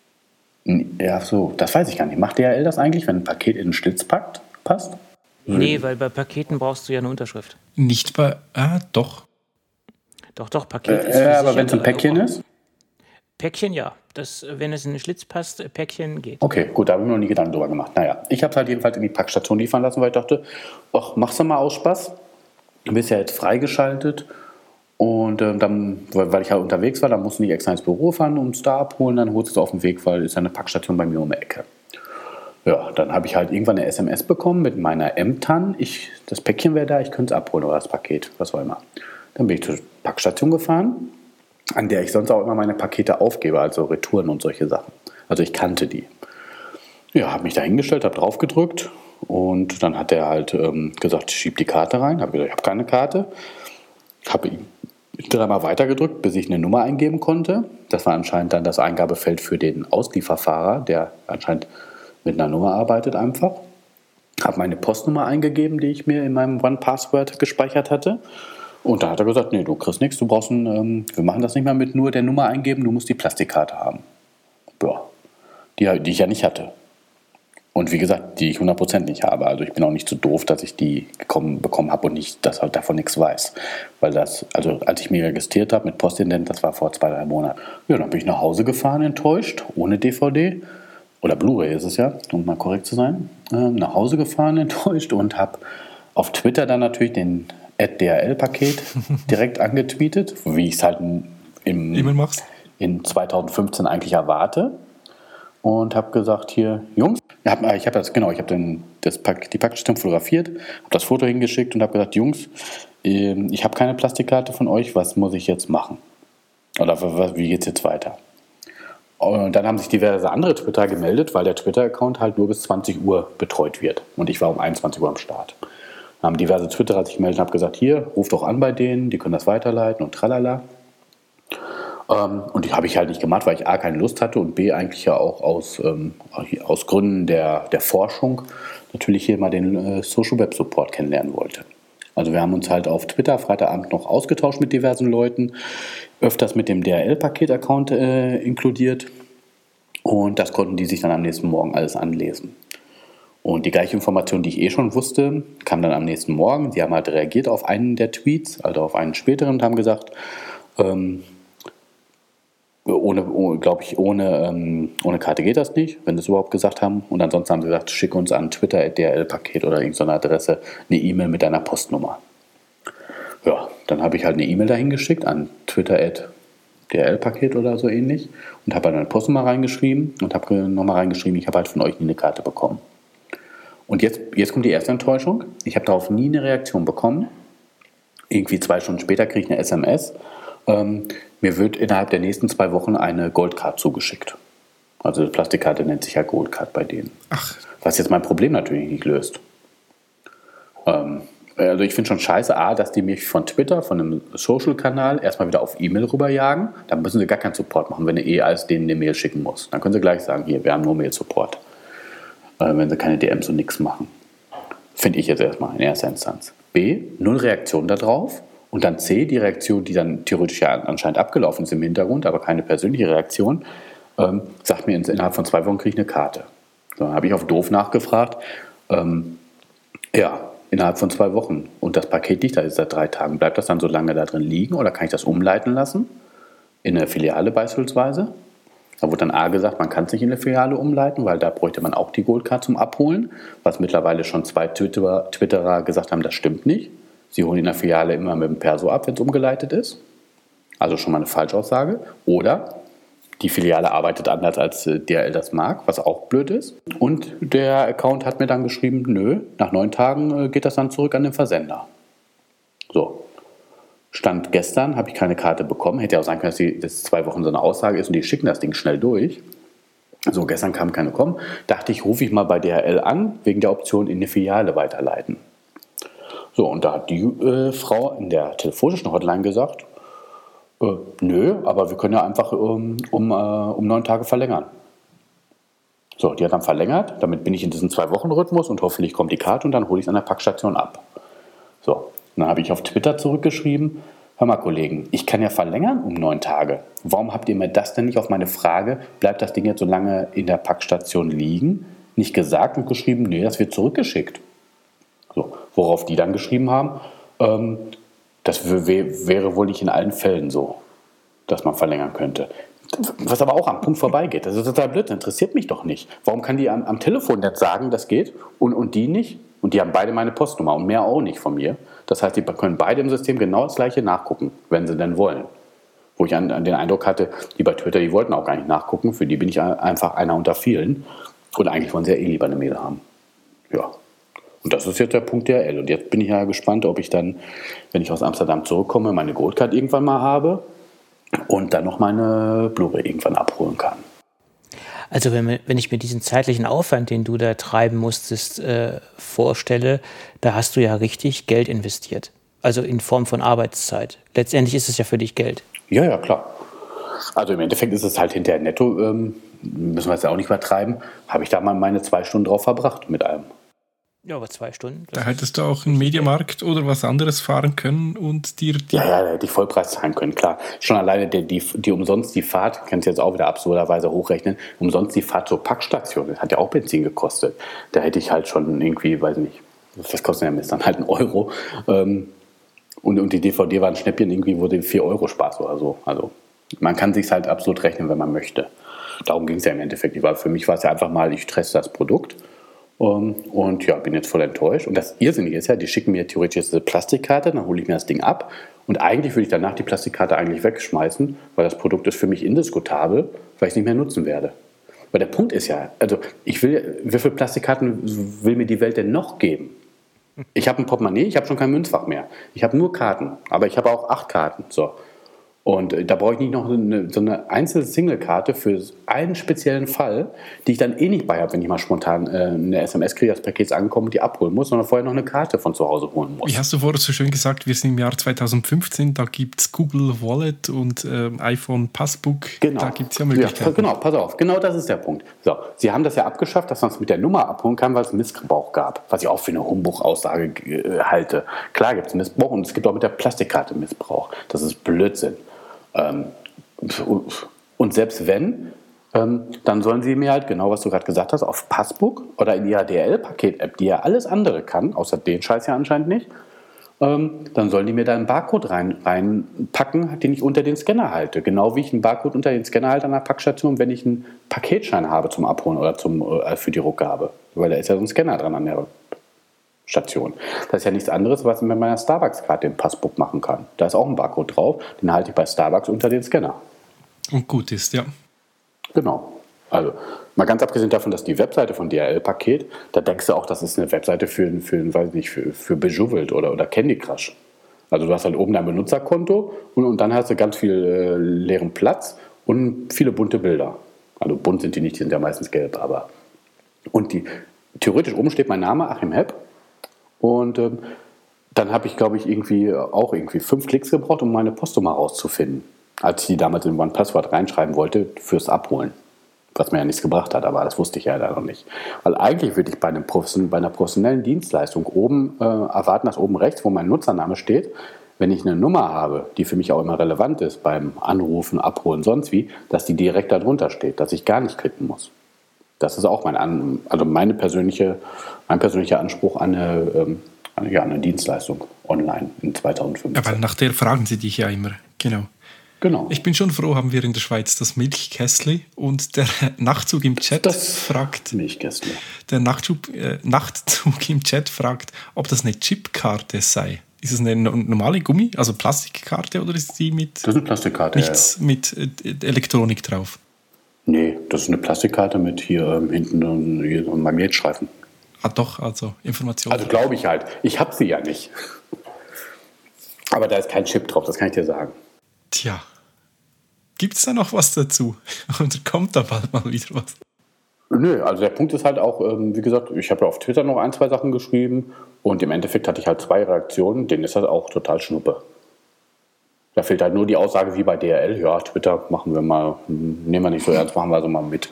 Ja, so, das weiß ich gar nicht. Macht DHL das eigentlich, wenn ein Paket in den Schlitz passt? Nee, weil bei Paketen brauchst du ja eine Unterschrift. Nicht bei... doch. Doch, Paket ist aber wenn es ein Päckchen ist? Päckchen, ja. Wenn es in den Schlitz passt, Päckchen geht. Okay, gut, da habe ich mir noch nie Gedanken drüber gemacht. Naja, ich habe es halt jedenfalls in die Packstation liefern lassen, weil ich dachte, ach, machst du mal aus Spaß. Du bist ja jetzt freigeschaltet. Und dann, weil ich halt unterwegs war, dann musste ich extra ins Büro fahren und es da abholen. Dann holst du es auf dem Weg, weil ist ja eine Packstation bei mir um die Ecke. Ja, dann habe ich halt irgendwann eine SMS bekommen mit meiner M-TAN. Das Päckchen wäre da, ich könnte es abholen oder das Paket, was auch immer. Dann bin ich zur Packstation gefahren, an der ich sonst auch immer meine Pakete aufgebe, also Retouren und solche Sachen. Also ich kannte die. Ja, habe mich da hingestellt, habe drauf gedrückt und dann hat er halt gesagt, schieb die Karte rein. Habe gesagt, ich habe keine Karte. Habe ihn dreimal weitergedrückt, bis ich eine Nummer eingeben konnte. Das war anscheinend dann das Eingabefeld für den Auslieferfahrer, der anscheinend mit einer Nummer arbeitet einfach. Habe meine Postnummer eingegeben, die ich mir in meinem One-Password gespeichert hatte. Und da hat er gesagt, nee, du kriegst nichts, wir machen das nicht mehr mit nur der Nummer eingeben, du musst die Plastikkarte haben. Ja, die ich ja nicht hatte. Und wie gesagt, die ich 100% nicht habe. Also ich bin auch nicht so doof, dass ich die bekommen habe und nicht, dass halt davon nichts weiß. Weil als ich mich registriert habe mit Postident, das war vor 2-3 Monaten. Ja, dann bin ich nach Hause gefahren, enttäuscht, ohne DVD. Oder Blu-ray ist es ja, um mal korrekt zu sein. Nach Hause gefahren, enttäuscht und habe auf Twitter dann natürlich den @DHL-Paket direkt angetweetet, wie ich es halt in 2015 eigentlich erwarte. Und habe gesagt, hier, Jungs, ich habe die Packstation fotografiert, habe das Foto hingeschickt und habe gesagt, Jungs, ich habe keine Plastikkarte von euch, was muss ich jetzt machen? Oder wie geht es jetzt weiter? Und dann haben sich diverse andere Twitter gemeldet, weil der Twitter-Account halt nur bis 20 Uhr betreut wird. Und ich war um 21 Uhr am Start. Dann haben diverse Twitterer sich gemeldet und haben gesagt, hier, ruft doch an bei denen, die können das weiterleiten und tralala. Und die habe ich halt nicht gemacht, weil ich A, keine Lust hatte und B, eigentlich ja auch aus Gründen der Forschung natürlich hier mal den Social Web Support kennenlernen wollte. Also wir haben uns halt auf Twitter Freitagabend noch ausgetauscht mit diversen Leuten, öfters mit dem DHL-Paket-Account inkludiert und das konnten die sich dann am nächsten Morgen alles anlesen. Und die gleiche Information, die ich schon wusste, kam dann am nächsten Morgen. Sie haben halt reagiert auf einen der Tweets, also auf einen späteren und haben gesagt, ohne glaube ich, ohne Karte geht das nicht, wenn sie es überhaupt gesagt haben. Und ansonsten haben sie gesagt, schick uns an Twitter@drlpaket oder irgendeine Adresse eine E-Mail mit deiner Postnummer. Ja, dann habe ich halt eine E-Mail dahin geschickt an Twitter@drlpaket oder so ähnlich und habe halt eine Postnummer reingeschrieben und habe nochmal reingeschrieben, ich habe halt von euch nie eine Karte bekommen. Und jetzt kommt die erste Enttäuschung. Ich habe darauf nie eine Reaktion bekommen. Irgendwie 2 Stunden später kriege ich eine SMS. Mir wird innerhalb der nächsten 2 Wochen eine Goldcard zugeschickt. Also die Plastikkarte nennt sich ja Goldcard bei denen. Ach. Was jetzt mein Problem natürlich nicht löst. Also ich finde schon scheiße, dass die mich von Twitter, von einem Social-Kanal erstmal wieder auf E-Mail rüberjagen. Dann müssen sie gar keinen Support machen, wenn ihr alles denen eine Mail schicken muss. Dann können sie gleich sagen, hier, wir haben nur Mail-Support. Wenn sie keine DMs und nichts machen. Finde ich jetzt erstmal in erster Instanz. B, 0 Reaktion darauf. Und dann C, die Reaktion, die dann theoretisch ja anscheinend abgelaufen ist im Hintergrund, aber keine persönliche Reaktion, sagt mir, innerhalb von 2 Wochen kriege ich eine Karte. So, dann habe ich auf doof nachgefragt. Innerhalb von 2 Wochen. Und das Paket liegt da jetzt seit 3 Tagen. Bleibt das dann so lange da drin liegen oder kann ich das umleiten lassen? In eine Filiale beispielsweise? Da wurde dann A gesagt, man kann es nicht in eine Filiale umleiten, weil da bräuchte man auch die Goldcard zum Abholen, was mittlerweile schon 2 Twitterer gesagt haben, das stimmt nicht. Sie holen in der Filiale immer mit dem Perso ab, wenn es umgeleitet ist. Also schon mal eine Falschaussage. Oder die Filiale arbeitet anders, als DHL das mag, was auch blöd ist. Und der Account hat mir dann geschrieben, nö, nach 9 Tagen geht das dann zurück an den Versender. So. Stand gestern, habe ich keine Karte bekommen. Hätte ja auch sein können, dass das 2 Wochen so eine Aussage ist und die schicken das Ding schnell durch. So, gestern kam keine kommen. Dachte ich, rufe ich mal bei DHL an, wegen der Option in eine Filiale weiterleiten. So, und da hat die Frau in der telefonischen Hotline gesagt, nö, aber wir können ja einfach um 9 Tage verlängern. So, die hat dann verlängert, damit bin ich in diesem 2-Wochen-Rhythmus und hoffentlich kommt die Karte und dann hole ich es an der Packstation ab. So, und dann habe ich auf Twitter zurückgeschrieben, hör mal Kollegen, ich kann ja verlängern um 9 Tage. Warum habt ihr mir das denn nicht auf meine Frage, bleibt das Ding jetzt so lange in der Packstation liegen, nicht gesagt und geschrieben, nee, das wird zurückgeschickt. So, worauf die dann geschrieben haben, das wäre wohl nicht in allen Fällen so, dass man verlängern könnte. Was aber auch am Punkt vorbeigeht. Das ist total blöd, das interessiert mich doch nicht. Warum kann die am Telefon nicht sagen, das geht und die nicht? Und die haben beide meine Postnummer und mehr auch nicht von mir. Das heißt, die können beide im System genau das Gleiche nachgucken, wenn sie denn wollen. Wo ich an den Eindruck hatte, die bei Twitter, die wollten auch gar nicht nachgucken. Für die bin ich einfach einer unter vielen. Und eigentlich wollen sie ja lieber eine Mail haben. Ja. Und das ist jetzt der Punkt DHL. Und jetzt bin ich ja gespannt, ob ich dann, wenn ich aus Amsterdam zurückkomme, meine Goldcard irgendwann mal habe und dann noch meine Blu-ray irgendwann abholen kann. Also wenn ich mir diesen zeitlichen Aufwand, den du da treiben musstest, vorstelle, da hast du ja richtig Geld investiert. Also in Form von Arbeitszeit. Letztendlich ist es ja für dich Geld. Ja, klar. Also im Endeffekt ist es halt hinterher netto, müssen wir es ja auch nicht übertreiben, habe ich da mal meine 2 Stunden drauf verbracht mit allem. Ja, aber 2 Stunden. Da hättest du auch einen Mediamarkt oder was anderes fahren können und dir... Ja, da hätte ich Vollpreis zahlen können, klar. Schon alleine die umsonst die Fahrt, kannst du jetzt auch wieder absurderweise hochrechnen, umsonst die Fahrt zur Packstation, das hat ja auch Benzin gekostet. Da hätte ich halt schon irgendwie, weiß nicht, was kostet denn dann halt 1 Euro. Und die DVD war ein Schnäppchen, irgendwie wurde 4 Euro Spaß oder so. Also man kann sich halt absolut rechnen, wenn man möchte. Darum ging es ja im Endeffekt. Für mich war es ja einfach mal, ich teste das Produkt. Und ja, bin jetzt voll enttäuscht. Und das Irrsinnige ist ja, die schicken mir theoretisch jetzt eine Plastikkarte, dann hole ich mir das Ding ab. Und eigentlich würde ich danach die Plastikkarte eigentlich wegschmeißen, weil das Produkt ist für mich indiskutabel, weil ich es nicht mehr nutzen werde. Weil der Punkt ist ja, also wie viele Plastikkarten will mir die Welt denn noch geben? Ich habe ein Portemonnaie, ich habe schon kein Münzfach mehr. Ich habe nur Karten, aber ich habe auch 8 Karten. So. Und da brauche ich nicht noch so eine einzelne Single-Karte für einen speziellen Fall, die ich dann eh nicht bei habe, wenn ich mal spontan eine SMS kriege, das Paket ankommt und die abholen muss, sondern vorher noch eine Karte von zu Hause holen muss. Wie hast du vorher so schön gesagt, wir sind im Jahr 2015, da gibt es Google Wallet und iPhone Passbook, genau. Da gibt es ja Möglichkeiten. Ja, genau, pass auf, genau das ist der Punkt. So, sie haben das ja abgeschafft, dass man es mit der Nummer abholen kann, weil es Missbrauch gab, was ich auch für eine Humbug-Aussage halte. Klar gibt es Missbrauch und es gibt auch mit der Plastikkarte Missbrauch. Das ist Blödsinn. Und selbst wenn, dann sollen sie mir halt, genau was du gerade gesagt hast, auf Passbook oder in ihrer DHL-Paket-App, die ja alles andere kann, außer den Scheiß ja anscheinend nicht, dann sollen die mir da einen Barcode reinpacken, den ich unter den Scanner halte. Genau wie ich einen Barcode unter den Scanner halte an der Packstation, wenn ich einen Paketschein habe zum Abholen oder für die Rückgabe. Weil da ist ja so ein Scanner dran an der Station. Das ist ja nichts anderes, was ich mit meiner Starbucks-Karte im Passbook machen kann. Da ist auch ein Barcode drauf, den halte ich bei Starbucks unter den Scanner. Und gut ist, ja. Genau. Also mal ganz abgesehen davon, dass die Webseite von DHL-Paket, da denkst du auch, das ist eine Webseite für Bejeweled oder Candy Crush. Also du hast halt oben dein Benutzerkonto und dann hast du ganz viel leeren Platz und viele bunte Bilder. Also bunt sind die nicht, die sind ja meistens gelb, aber theoretisch oben steht mein Name, Achim Hepp, und dann habe ich, glaube ich, irgendwie 5 Klicks gebraucht, um meine Postnummer rauszufinden, als ich die damals in OnePassword reinschreiben wollte fürs Abholen. Was mir ja nichts gebracht hat, aber das wusste ich ja leider noch nicht. Weil eigentlich würde ich bei einer professionellen Dienstleistung oben erwarten, dass oben rechts, wo mein Nutzername steht, wenn ich eine Nummer habe, die für mich auch immer relevant ist, beim Anrufen, Abholen, sonst wie, dass die direkt darunter steht, dass ich gar nicht klicken muss. Das ist auch mein persönlicher Anspruch an eine Dienstleistung online in 2015. Ja, weil nach der fragen sie dich ja immer, genau. Genau. Ich bin schon froh, haben wir in der Schweiz das Milchkästli und der Nachtzug im Chat fragt, Milchkästli. Der Nachtzug im Chat fragt, ob das eine Chipkarte sei. Ist es eine normale Gummi, also Plastikkarte, oder ist die mit das ist eine Plastikkarte, nichts mit Elektronik drauf? Nee, das ist eine Plastikkarte mit hier hinten so einem Magnetstreifen. Ah doch, also Informationen. Also glaube ich halt. Ich habe sie ja nicht. Aber da ist kein Chip drauf, das kann ich dir sagen. Tja, gibt es da noch was dazu? Oder kommt da bald mal wieder was? Nö, also der Punkt ist halt auch, wie gesagt, ich habe ja auf Twitter noch 1, 2 Sachen geschrieben und im Endeffekt hatte ich halt 2 Reaktionen, denen ist das auch total Schnuppe. Da fehlt halt nur die Aussage wie bei DHL, ja, Twitter machen wir mal, nehmen wir nicht so ernst, machen wir so mal mit.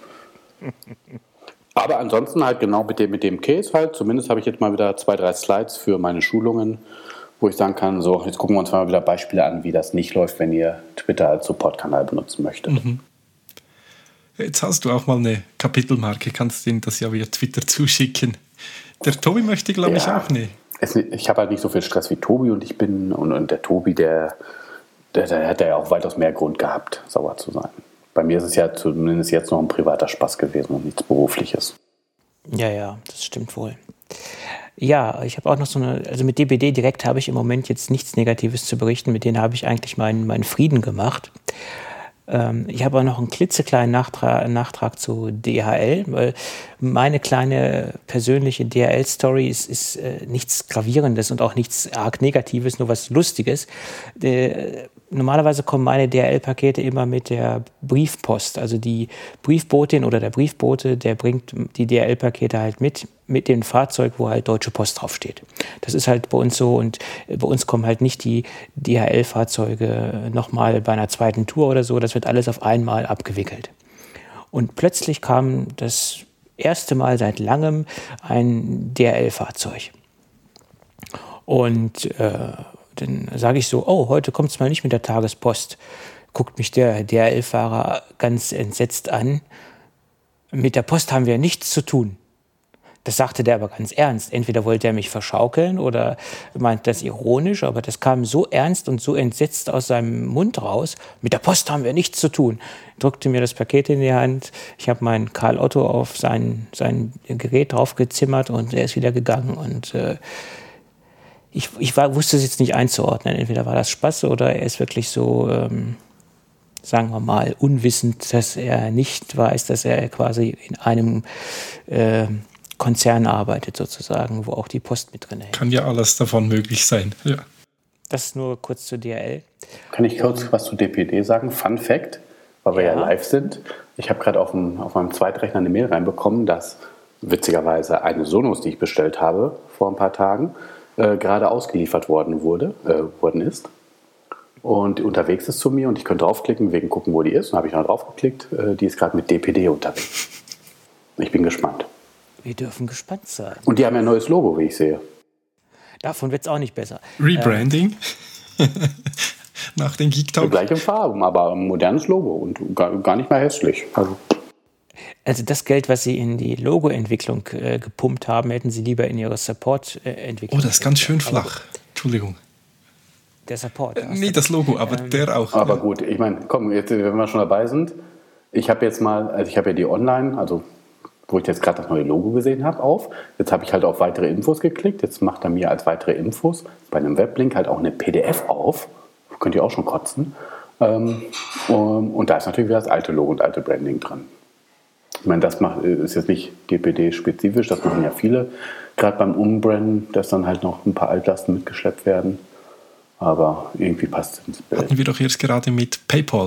Aber ansonsten halt genau mit dem Case halt, zumindest habe ich jetzt mal wieder 2, 3 Slides für meine Schulungen, wo ich sagen kann, so, jetzt gucken wir uns mal wieder Beispiele an, wie das nicht läuft, wenn ihr Twitter als Supportkanal benutzen möchtet. Mhm. Jetzt hast du auch mal eine Kapitelmarke, kannst denen das ja via Twitter zuschicken. Der Tobi möchte, glaube ich, auch nicht. Ich habe halt nicht so viel Stress wie Tobi und der Tobi, der hat ja auch weitaus mehr Grund gehabt, sauer zu sein. Bei mir ist es ja zumindest jetzt noch ein privater Spaß gewesen und nichts Berufliches. Ja, das stimmt wohl. Ja, ich habe auch noch also mit DPD direkt habe ich im Moment jetzt nichts Negatives zu berichten, mit denen habe ich eigentlich meinen Frieden gemacht. Ich habe auch noch einen klitzekleinen Nachtrag zu DHL, weil meine kleine persönliche DHL-Story ist nichts Gravierendes und auch nichts arg Negatives, nur was Lustiges. Normalerweise kommen meine DHL-Pakete immer mit der Briefpost, also die Briefbotin oder der Briefbote, der bringt die DHL-Pakete halt mit dem Fahrzeug, wo halt Deutsche Post draufsteht. Das ist halt bei uns so und bei uns kommen halt nicht die DHL-Fahrzeuge nochmal bei einer zweiten Tour oder so, das wird alles auf einmal abgewickelt. Und plötzlich kam das erste Mal seit langem ein DHL-Fahrzeug. Und dann sage ich so, oh, heute kommt es mal nicht mit der Tagespost. Guckt mich der DHL-Fahrer ganz entsetzt an. Mit der Post haben wir nichts zu tun. Das sagte der aber ganz ernst. Entweder wollte er mich verschaukeln oder meint das ironisch, aber das kam so ernst und so entsetzt aus seinem Mund raus. Mit der Post haben wir nichts zu tun. Drückte mir das Paket in die Hand. Ich habe meinen Karl Otto auf sein Gerät draufgezimmert und er ist wieder gegangen. Und ich wusste es jetzt nicht einzuordnen. Entweder war das Spaß oder er ist wirklich so, sagen wir mal, unwissend, dass er nicht weiß, dass er quasi in einem Konzern arbeitet sozusagen, wo auch die Post mit drin hängt. Kann ja alles davon möglich sein, ja. Das nur kurz zu DHL. Kann ich kurz was zu DPD sagen? Fun Fact, weil wir ja live sind. Ich habe gerade auf meinem Zweitrechner eine Mail reinbekommen, dass witzigerweise eine Sonos, die ich bestellt habe vor ein paar Tagen, gerade ausgeliefert worden ist. Und unterwegs ist zu mir und ich könnte draufklicken, wegen gucken, wo die ist. Und habe ich noch draufgeklickt. Die ist gerade mit DPD unterwegs. Ich bin gespannt. Wir dürfen gespannt sein. Und die haben ja ein neues Logo, wie ich sehe. Davon wird es auch nicht besser. Rebranding? Nach den Geek-Talk? Gleiche Farben, aber ein modernes Logo und gar nicht mal hässlich. Also das Geld, was sie in die Logo-Entwicklung gepumpt haben, hätten sie lieber in ihre Support-Entwicklung. Oh, das ist ganz schön flach. Entschuldigung. Der Support. Nee, das Logo, aber der auch. Aber gut, ich meine, komm, jetzt, wenn wir schon dabei sind, ich habe ja die online, also wo ich jetzt gerade das neue Logo gesehen habe, auf. Jetzt habe ich halt auf weitere Infos geklickt. Jetzt macht er mir als weitere Infos bei einem Weblink halt auch eine PDF auf. Könnt ihr auch schon kotzen. Und da ist natürlich wieder das alte Logo und alte Branding drin. Ich meine, das ist jetzt nicht DPD-spezifisch, das machen ja viele, gerade beim Umbranden, dass dann halt noch ein paar Altlasten mitgeschleppt werden. Aber irgendwie passt es ins Bild. Hatten wir doch erst gerade mit PayPal.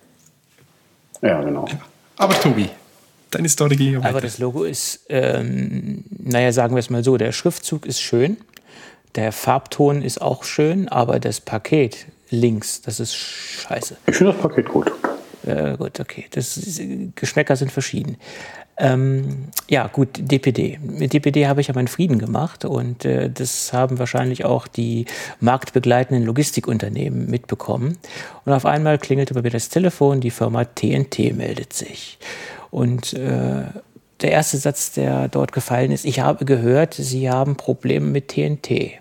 Ja, genau. Ja. Aber Tobi, deine Story ging ja weiter. Aber das Logo ist, sagen wir es mal so, der Schriftzug ist schön, der Farbton ist auch schön, aber das Paket links, das ist scheiße. Ich finde das Paket gut. Gut, okay. Geschmäcker sind verschieden. Ja, gut, DPD. Mit DPD habe ich ja meinen Frieden gemacht und das haben wahrscheinlich auch die marktbegleitenden Logistikunternehmen mitbekommen. Und auf einmal klingelte bei mir das Telefon, die Firma TNT meldet sich. Und der erste Satz, der dort gefallen ist, ich habe gehört, Sie haben Probleme mit TNT.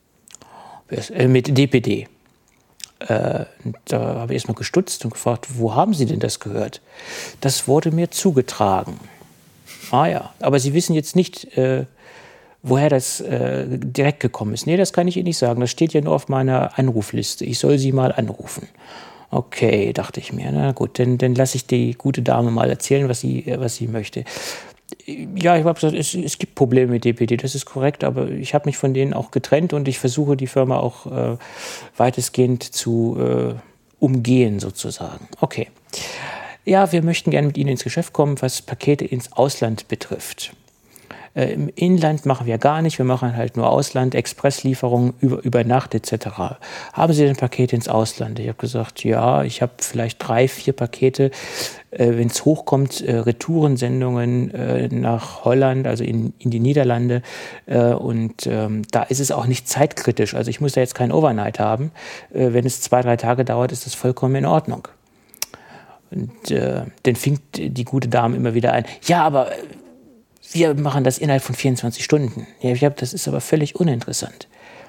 Mit DPD. Da habe ich erstmal gestutzt und gefragt, wo haben Sie denn das gehört? Das wurde mir zugetragen. Ah ja, aber Sie wissen jetzt nicht, woher das direkt gekommen ist. Nee, das kann ich Ihnen nicht sagen. Das steht ja nur auf meiner Anrufliste. Ich soll Sie mal anrufen. Okay, dachte ich mir. Na gut, dann lasse ich die gute Dame mal erzählen, was sie möchte. Ja, ich habe gesagt, es gibt Probleme mit DPD, das ist korrekt, aber ich habe mich von denen auch getrennt und ich versuche die Firma auch weitestgehend zu umgehen sozusagen. Okay. Ja, wir möchten gerne mit Ihnen ins Geschäft kommen, was Pakete ins Ausland betrifft. Im Inland machen wir gar nicht, wir machen halt nur Ausland, Expresslieferungen über Nacht etc. Haben Sie denn Pakete ins Ausland? Ich habe gesagt, ja, ich habe vielleicht 3, 4 Pakete, wenn es hochkommt, Retourensendungen nach Holland, also in die Niederlande. Und da ist es auch nicht zeitkritisch. Also ich muss da jetzt kein Overnight haben. Wenn es 2, 3 Tage dauert, ist das vollkommen in Ordnung. Und dann fing die gute Dame immer wieder ein, ja, aber wir machen das innerhalb von 24 Stunden. Ja, ich glaube, das ist aber völlig uninteressant.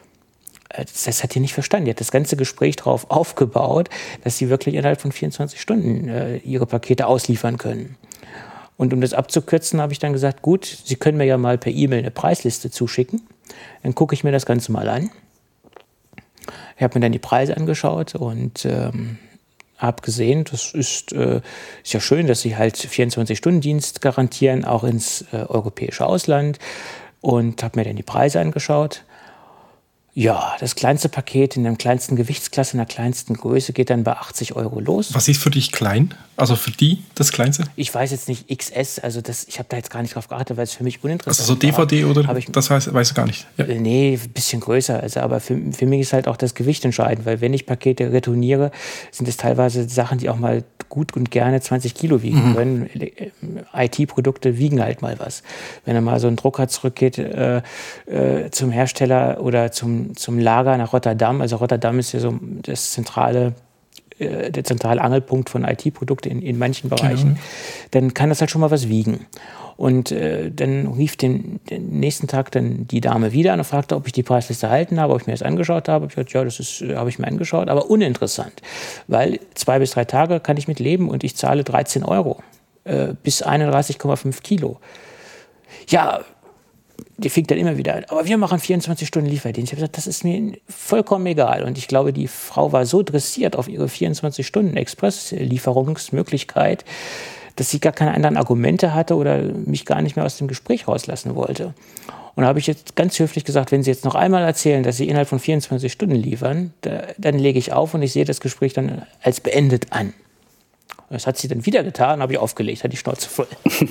Das hat die nicht verstanden. Die hat das ganze Gespräch darauf aufgebaut, dass sie wirklich innerhalb von 24 Stunden ihre Pakete ausliefern können. Und um das abzukürzen, habe ich dann gesagt, gut, Sie können mir ja mal per E-Mail eine Preisliste zuschicken. Dann gucke ich mir das Ganze mal an. Ich habe mir dann die Preise angeschaut und habe gesehen, das ist ja schön, dass sie halt 24-Stunden-Dienst garantieren, auch ins europäische Ausland. Und habe mir dann die Preise angeschaut. Ja, das kleinste Paket in der kleinsten Gewichtsklasse, in der kleinsten Größe geht dann bei 80 € los. Was ist für dich klein? Also für die das Kleinste? Ich weiß jetzt nicht, XS, also ich habe da jetzt gar nicht drauf geachtet, weil es für mich uninteressant ist. Also so DVD oder? Das weißt du gar nicht. Ja. Nee, ein bisschen größer. Also, aber für mich ist halt auch das Gewicht entscheidend, weil wenn ich Pakete retourniere, sind es teilweise Sachen, die auch mal gut und gerne 20 Kilo wiegen können. IT-Produkte wiegen halt mal was. Wenn dann mal so ein Drucker zurückgeht zum Hersteller oder zum Lager nach Rotterdam, also Rotterdam ist ja so der zentrale Angelpunkt von IT-Produkten in manchen Bereichen, dann kann das halt schon mal was wiegen. Und dann rief den nächsten Tag dann die Dame wieder an und fragte, ob ich die Preisliste erhalten habe, ob ich mir das angeschaut habe. Ich habe gesagt, ja, habe ich mir angeschaut, aber uninteressant, weil 2 bis 3 Tage kann ich mit leben und ich zahle 13 € bis 31,5 Kilo. Ja, die fing dann immer wieder an, aber wir machen 24 Stunden Lieferdienst. Ich habe gesagt, das ist mir vollkommen egal. Und ich glaube, die Frau war so dressiert auf ihre 24 Stunden Expresslieferungsmöglichkeit, dass sie gar keine anderen Argumente hatte oder mich gar nicht mehr aus dem Gespräch rauslassen wollte. Und da habe ich jetzt ganz höflich gesagt, wenn Sie jetzt noch einmal erzählen, dass Sie innerhalb von 24 Stunden liefern, dann lege ich auf und ich sehe das Gespräch dann als beendet an. Und das hat sie dann wieder getan, habe ich aufgelegt, hat die Schnauze voll.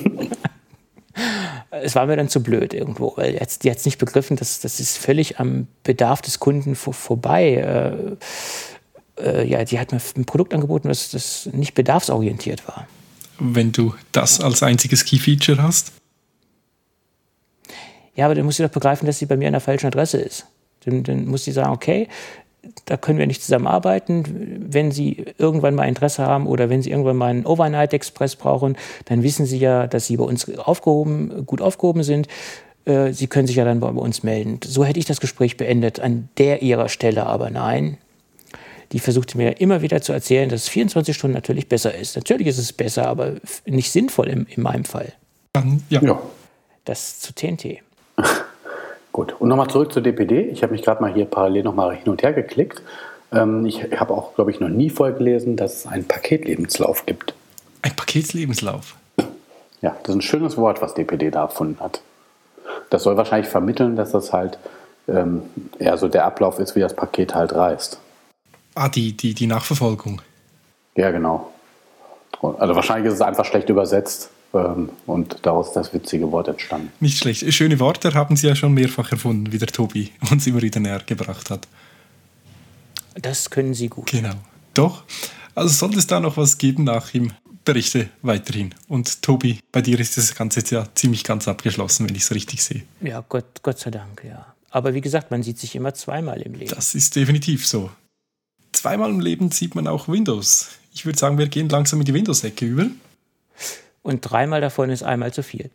Es war mir dann zu blöd irgendwo, weil die hat es nicht begriffen, das ist völlig am Bedarf des Kunden vorbei. Die hat mir ein Produkt angeboten, das nicht bedarfsorientiert war. Wenn du das als einziges Key-Feature hast? Ja, aber dann musst du doch begreifen, dass sie bei mir an der falschen Adresse ist. Dann muss sie sagen, okay, da können wir nicht zusammenarbeiten. Wenn Sie irgendwann mal Interesse haben oder wenn Sie irgendwann mal einen Overnight-Express brauchen, dann wissen Sie ja, dass Sie bei uns gut aufgehoben sind. Sie können sich ja dann bei uns melden. So hätte ich das Gespräch beendet, an ihrer Stelle aber nein. Die versuchte mir immer wieder zu erzählen, dass 24 Stunden natürlich besser ist. Natürlich ist es besser, aber nicht sinnvoll in meinem Fall. Ja. Das zu TNT. Gut, und nochmal zurück zur DPD. Ich habe mich gerade mal hier parallel nochmal hin und her geklickt. Ich habe auch, glaube ich, noch nie vorher gelesen, dass es einen Paketlebenslauf gibt. Ein Paketlebenslauf? Ja, das ist ein schönes Wort, was DPD da erfunden hat. Das soll wahrscheinlich vermitteln, dass das halt so der Ablauf ist, wie das Paket halt reist. Die Nachverfolgung. Ja, genau. Also wahrscheinlich ist es einfach schlecht übersetzt und daraus ist das witzige Wort entstanden. Nicht schlecht. Schöne Worte haben Sie ja schon mehrfach erfunden, wie der Tobi uns immer wieder näher gebracht hat. Das können Sie gut. Genau. Doch. Also sollte es da noch was geben nach ihm, berichte weiterhin. Und Tobi, bei dir ist das Ganze jetzt ja ziemlich ganz abgeschlossen, wenn ich es richtig sehe. Ja, Gott sei Dank, ja. Aber wie gesagt, man sieht sich immer zweimal im Leben. Das ist definitiv so. Zweimal im Leben sieht man auch Windows. Ich würde sagen, wir gehen langsam in die Windows-Ecke über. Und 3 davon ist einmal zu viel.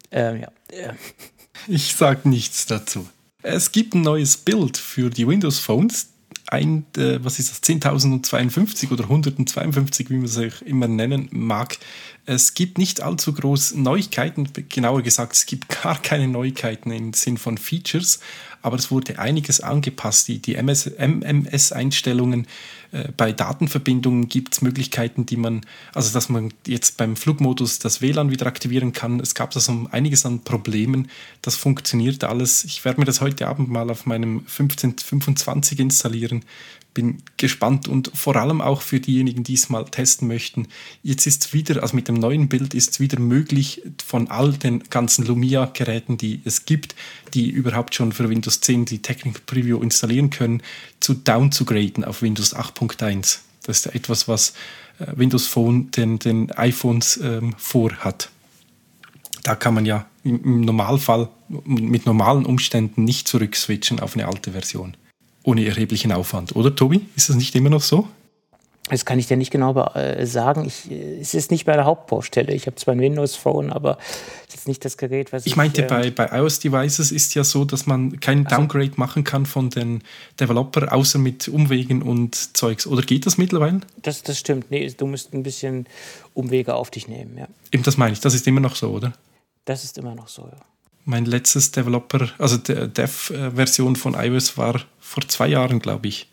Ich sage nichts dazu. Es gibt ein neues Bild für die Windows Phones. Was ist das, 10.052 oder 152, wie man es auch immer nennen mag. Es gibt nicht allzu groß Neuigkeiten, genauer gesagt, es gibt gar keine Neuigkeiten im Sinn von Features, aber es wurde einiges angepasst. Die MMS-Einstellungen bei Datenverbindungen gibt es Möglichkeiten, dass man jetzt beim Flugmodus das WLAN wieder aktivieren kann. Es gab da so einiges an Problemen. Das funktioniert alles. Ich werde mir das heute Abend mal auf meinem 1525 installieren. Bin gespannt und vor allem auch für diejenigen, die es mal testen möchten. Jetzt ist es wieder, also mit dem neuen Bild ist es wieder möglich, von all den ganzen Lumia-Geräten, die es gibt, die überhaupt schon für Windows 10 die Technical Preview installieren können, downzugraden auf Windows 8.1. Das ist etwas, was Windows Phone den iPhones vorhat. Da kann man ja im Normalfall mit normalen Umständen nicht zurückswitchen auf eine alte Version. Ohne erheblichen Aufwand. Oder, Tobi? Ist das nicht immer noch so? Das kann ich dir nicht genau sagen. Es ist nicht bei der Hauptbaustelle. Ich habe zwar ein Windows-Phone, aber es ist nicht das Gerät, was ich meinte, bei iOS-Devices ist ja so, dass man keinen Downgrade machen kann von den Developer, außer mit Umwegen und Zeugs. Oder geht das mittlerweile? Das stimmt. Nee, du musst ein bisschen Umwege auf dich nehmen, ja. Eben, das meine ich. Das ist immer noch so, oder? Das ist immer noch so, ja. Mein letztes Developer, also der Dev-Version von iOS war vor 2 Jahren, glaube ich.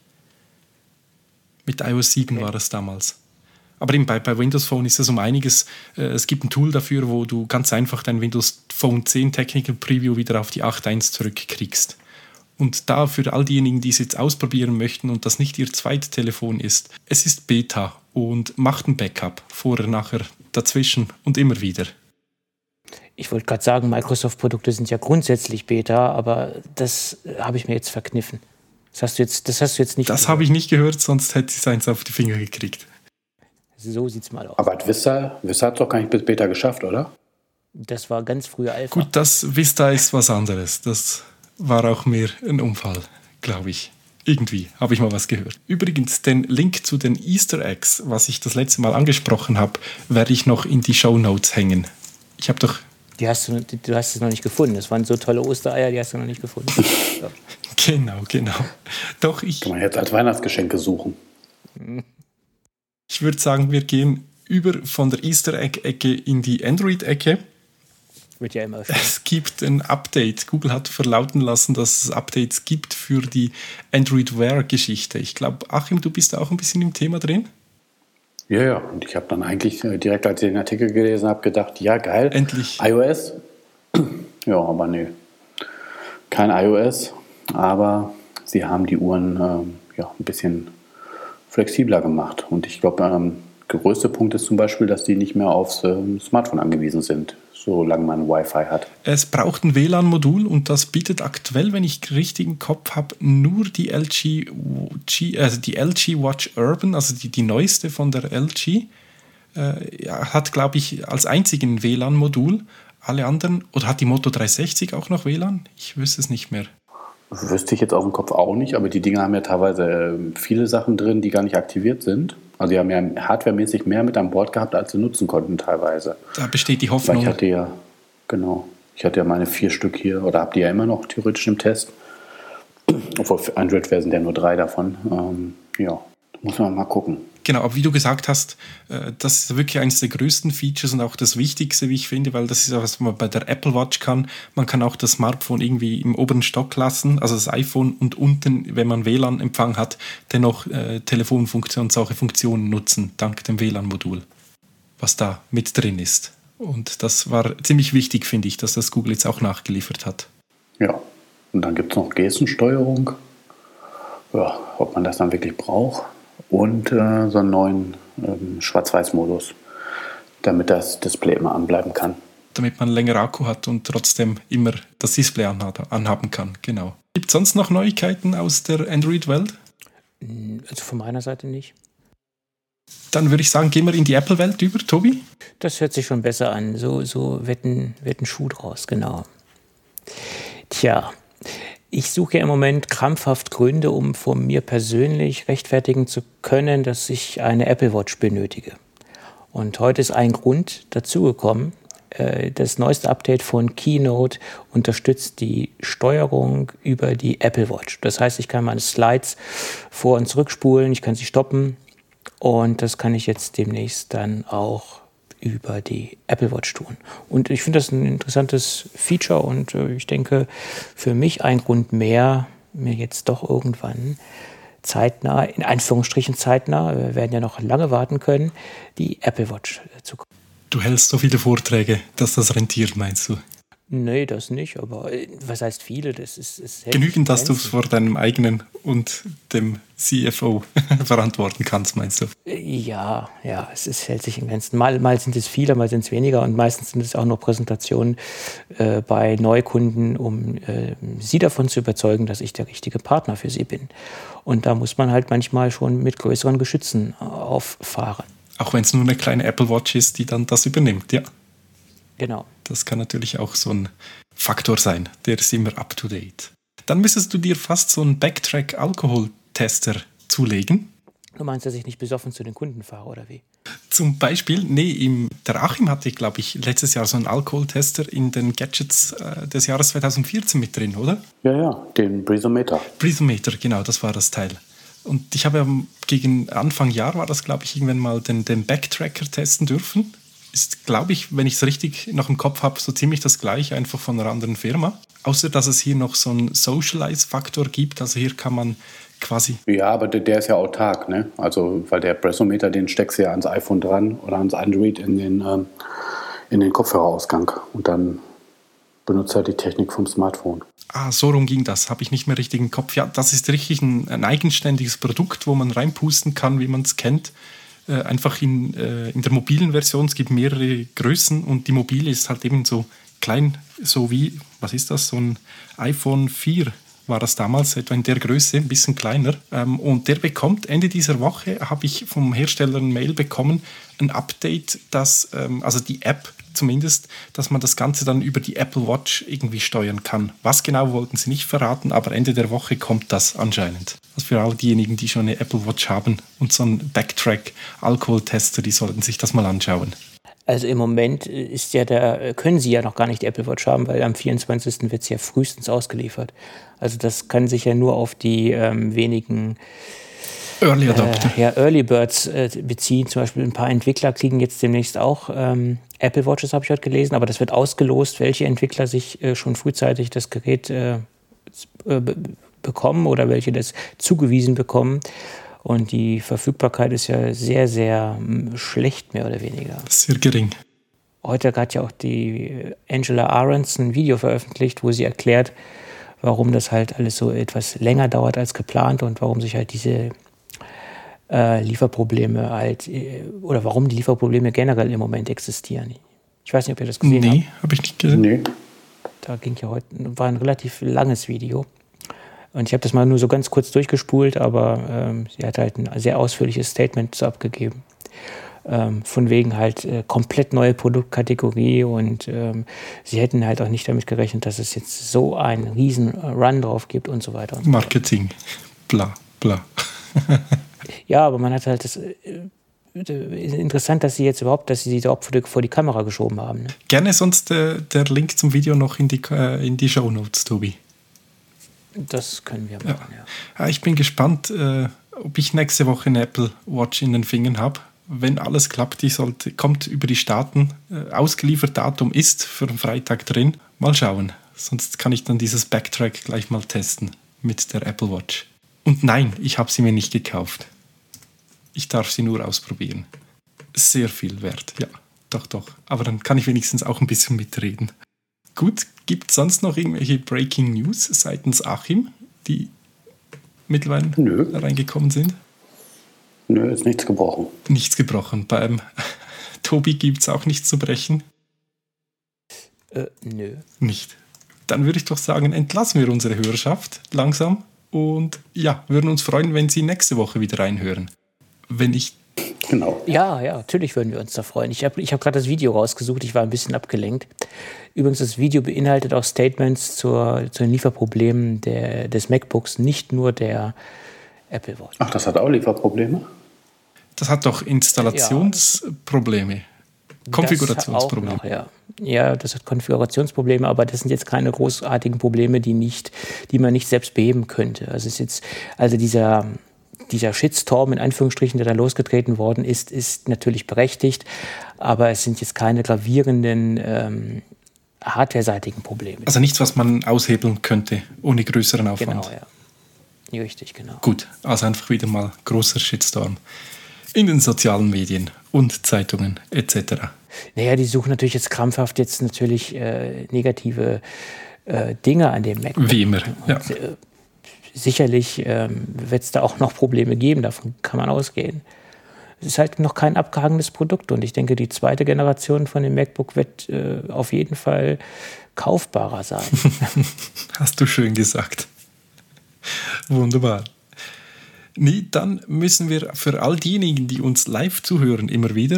Mit iOS 7 war es damals. Aber eben bei Windows Phone ist es um einiges. Es gibt ein Tool dafür, wo du ganz einfach dein Windows Phone 10 Technical Preview wieder auf die 8.1 zurückkriegst. Und da für all diejenigen, die es jetzt ausprobieren möchten und das nicht ihr zweites Telefon ist, es ist Beta und macht ein Backup vorher, nachher, dazwischen und immer wieder. Ich wollte gerade sagen, Microsoft-Produkte sind ja grundsätzlich Beta, aber das habe ich mir jetzt verkniffen. Das hast du jetzt nicht. Das habe ich nicht gehört, sonst hätte ich es eins auf die Finger gekriegt. So sieht's mal aus. Aber Vista hat es doch gar nicht bis Beta geschafft, oder? Das war ganz früher Alpha. Gut, das Vista ist was anderes. Das war auch mehr ein Unfall, glaube ich. Irgendwie habe ich mal was gehört. Übrigens, den Link zu den Easter Eggs, was ich das letzte Mal angesprochen habe, werde ich noch in die Shownotes hängen. Ich habe doch... Du hast es noch nicht gefunden. Das waren so tolle Ostereier, die hast du noch nicht gefunden. So. Genau. Doch, kann man jetzt als Weihnachtsgeschenke suchen. Ich würde sagen, wir gehen über von der Easter Egg-Ecke in die Android-Ecke. Wird ja immer öfter. Es gibt ein Update. Google hat verlauten lassen, dass es Updates gibt für die Android Wear-Geschichte. Ich glaube, Achim, du bist da auch ein bisschen im Thema drin. Ja. Und ich habe dann eigentlich direkt, als ich den Artikel gelesen habe, gedacht, ja, geil. Endlich. iOS? Ja, aber nee. Kein iOS, aber sie haben die Uhren ein bisschen flexibler gemacht. Und ich glaube, der größte Punkt ist zum Beispiel, dass die nicht mehr aufs Smartphone angewiesen sind, solange man Wi-Fi hat. Es braucht ein WLAN-Modul und das bietet aktuell, wenn ich richtig im Kopf habe, nur die LG Watch Urban, also die neueste von der LG, hat, glaube ich, als einzigen WLAN-Modul. Alle anderen, oder hat die Moto 360 auch noch WLAN? Ich wüsste es nicht mehr. Wüsste ich jetzt aus dem Kopf auch nicht, aber die Dinger haben ja teilweise viele Sachen drin, die gar nicht aktiviert sind. Also die haben ja hardwaremäßig mehr mit an Bord gehabt, als sie nutzen konnten teilweise. Da besteht die Hoffnung. Weil ich hatte ja, genau. Ich hatte ja meine 4 Stück hier oder habe die ja immer noch theoretisch im Test. Obwohl für Android sind ja nur 3 davon. Ja, muss man mal gucken. Genau, aber wie du gesagt hast, das ist wirklich eines der größten Features und auch das Wichtigste, wie ich finde, weil das ist ja, was man bei der Apple Watch kann. Man kann auch das Smartphone irgendwie im oberen Stock lassen, also das iPhone, und unten, wenn man WLAN-Empfang hat, dennoch Telefonfunktionen, solche Funktionen nutzen, dank dem WLAN-Modul, was da mit drin ist. Und das war ziemlich wichtig, finde ich, dass das Google jetzt auch nachgeliefert hat. Ja, und dann gibt es noch Gestensteuerung. Ja, ob man das dann wirklich braucht. Und so einen neuen Schwarz-Weiß-Modus, damit das Display immer anbleiben kann. Damit man länger Akku hat und trotzdem immer das Display anhaben kann, genau. Gibt es sonst noch Neuigkeiten aus der Android-Welt? Also von meiner Seite nicht. Dann würde ich sagen, gehen wir in die Apple-Welt über, Tobi? Das hört sich schon besser an. So wird ein Schuh draus, genau. Tja, ich suche im Moment krampfhaft Gründe, um von mir persönlich rechtfertigen zu können, dass ich eine Apple Watch benötige. Und heute ist ein Grund dazugekommen. Das neueste Update von Keynote unterstützt die Steuerung über die Apple Watch. Das heißt, ich kann meine Slides vor- und zurückspulen, ich kann sie stoppen und das kann ich jetzt demnächst dann auch über die Apple Watch tun. Und ich finde das ein interessantes Feature und ich denke, für mich ein Grund mehr, mir jetzt doch irgendwann zeitnah, in Anführungsstrichen zeitnah, wir werden ja noch lange warten können, die Apple Watch zu kaufen. Du hältst so viele Vorträge, dass das rentiert, meinst du? Nee, das nicht, aber was heißt viele? Das ist genügend, dass du es vor deinem eigenen und dem CFO verantworten kannst, meinst du? Ja, es hält sich im Grenzen. Mal sind es viele, mal sind es weniger und meistens sind es auch nur Präsentationen bei Neukunden, um sie davon zu überzeugen, dass ich der richtige Partner für sie bin. Und da muss man halt manchmal schon mit größeren Geschützen auffahren. Auch wenn es nur eine kleine Apple Watch ist, die dann das übernimmt, ja. Genau. Das kann natürlich auch so ein Faktor sein. Der ist immer up to date. Dann müsstest du dir fast so einen Backtrack-Alkoholtester zulegen. Du meinst, dass ich nicht besoffen zu den Kunden fahre, oder wie? Zum Beispiel, der Achim hatte, glaube ich, letztes Jahr so einen Alkoholtester in den Gadgets des Jahres 2014 mit drin, oder? Ja, den Breathometer. Breathometer, genau, das war das Teil. Und ich habe ja gegen Anfang Jahr war das, glaube ich, irgendwann mal den Backtracker testen dürfen. Ist, glaube ich, wenn ich es richtig noch im Kopf habe, so ziemlich das gleiche, einfach von einer anderen Firma. Außer, dass es hier noch so einen Socialize-Faktor gibt. Also hier kann man quasi... Ja, aber der ist ja autark, ne? Also, weil der Breathometer, den steckst du ja ans iPhone dran oder ans Android in den Kopfhörerausgang. Und dann benutzt er die Technik vom Smartphone. Ah, so rum ging das. Habe ich nicht mehr richtig im Kopf. Ja, das ist richtig ein eigenständiges Produkt, wo man reinpusten kann, wie man es kennt. Einfach in der mobilen Version, es gibt mehrere Größen und die mobile ist halt eben so klein, so wie, was ist das, so ein iPhone 4 war das damals, etwa in der Größe, ein bisschen kleiner. Und der bekommt, Ende dieser Woche habe ich vom Hersteller ein Mail bekommen, ein Update, dass, also die App zumindest, dass man das Ganze dann über die Apple Watch irgendwie steuern kann. Was genau wollten sie nicht verraten, aber Ende der Woche kommt das anscheinend. Also für all diejenigen, die schon eine Apple Watch haben und so einen Backtrack-Alkoholtester, die sollten sich das mal anschauen. Also im Moment können Sie ja noch gar nicht die Apple Watch haben, weil am 24. wird es ja frühestens ausgeliefert. Also das kann sich ja nur auf die wenigen Early Adopter. Early Birds beziehen. Zum Beispiel ein paar Entwickler kriegen jetzt demnächst auch Apple Watches, habe ich heute gelesen, aber das wird ausgelost, welche Entwickler sich schon frühzeitig das Gerät bekommen oder welche das zugewiesen bekommen. Und die Verfügbarkeit ist ja sehr, sehr schlecht, mehr oder weniger. Sehr gering. Heute hat ja auch die Angela Ahrendts ein Video veröffentlicht, wo sie erklärt, warum das halt alles so etwas länger dauert als geplant und warum sich halt diese Lieferprobleme oder warum die Lieferprobleme generell im Moment existieren. Ich weiß nicht, ob ihr das gesehen habt. Nee, habe ich nicht gesehen. Nee. Da war ein relativ langes Video. Und ich habe das mal nur so ganz kurz durchgespult, aber sie hat halt ein sehr ausführliches Statement abgegeben. Von wegen halt komplett neue Produktkategorie und sie hätten halt auch nicht damit gerechnet, dass es jetzt so einen riesen Run drauf gibt und so weiter. Und Marketing, bla bla. Ja, aber man hat halt interessant, dass Sie sie überhaupt vor die Kamera geschoben haben. Ne? Gerne sonst der Link zum Video noch in die Shownotes, Tobi. Das können wir machen, ja. Ich bin gespannt, ob ich nächste Woche eine Apple Watch in den Fingern habe. Wenn alles klappt, kommt über die Staaten. Ausgeliefert Datum ist für den Freitag drin. Mal schauen. Sonst kann ich dann dieses Backtrack gleich mal testen mit der Apple Watch. Und nein, ich habe sie mir nicht gekauft. Ich darf sie nur ausprobieren. Sehr viel wert, ja. Doch. Aber dann kann ich wenigstens auch ein bisschen mitreden. Gut, gibt es sonst noch irgendwelche Breaking News seitens Achim, die mittlerweile reingekommen sind? Nö, ist nichts gebrochen. Nichts gebrochen. Beim Tobi gibt es auch nichts zu brechen? Nö. Nicht. Dann würde ich doch sagen, entlassen wir unsere Hörerschaft langsam und ja, würden uns freuen, wenn Sie nächste Woche wieder reinhören. Genau. Ja, natürlich würden wir uns da freuen. Ich hab gerade das Video rausgesucht, ich war ein bisschen abgelenkt. Übrigens, das Video beinhaltet auch Statements zu den Lieferproblemen des MacBooks, nicht nur der Apple Watch. Ach, das hat auch Lieferprobleme? Das hat doch Installationsprobleme. Konfigurationsprobleme. Das auch noch, ja, das hat Konfigurationsprobleme, aber das sind jetzt keine großartigen Probleme, die man nicht selbst beheben könnte. Also dieser Shitstorm in Anführungsstrichen, der da losgetreten worden ist natürlich berechtigt, aber es sind jetzt keine gravierenden hardwareseitigen Probleme. Also nichts, was man aushebeln könnte, ohne größeren Aufwand. Genau, ja. Richtig, genau. Gut, also einfach wieder mal großer Shitstorm in den sozialen Medien und Zeitungen etc. Naja, die suchen natürlich krampfhaft negative Dinge an dem Mac. Wie immer, ja. Und, sicherlich wird es da auch noch Probleme geben, davon kann man ausgehen. Es ist halt noch kein abgehangenes Produkt und ich denke, die zweite Generation von dem MacBook wird auf jeden Fall kaufbarer sein. Hast du schön gesagt. Wunderbar. Nee, dann müssen wir für all diejenigen, die uns live zuhören, immer wieder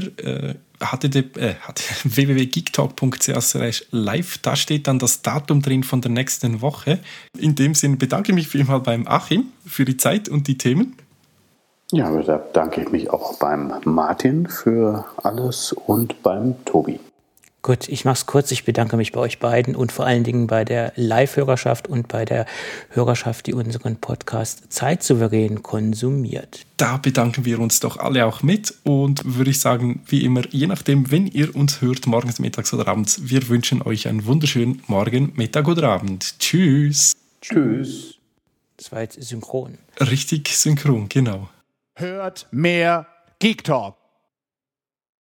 www.geektalk.ch/live, da steht dann das Datum drin von der nächsten Woche. In dem Sinne bedanke ich mich vielmal beim Achim für die Zeit und die Themen. Ja, da danke ich mich auch beim Martin für alles und beim Tobi. Gut, ich mache es kurz. Ich bedanke mich bei euch beiden und vor allen Dingen bei der Live-Hörerschaft und bei der Hörerschaft, die unseren Podcast zeitsouverän konsumiert. Da bedanken wir uns doch alle auch mit und würde ich sagen, wie immer, je nachdem, wenn ihr uns hört, morgens, mittags oder abends, wir wünschen euch einen wunderschönen Morgen, Mittag oder Abend. Tschüss. Tschüss. Das war jetzt synchron. Richtig synchron, genau. Hört mehr Geek Talk.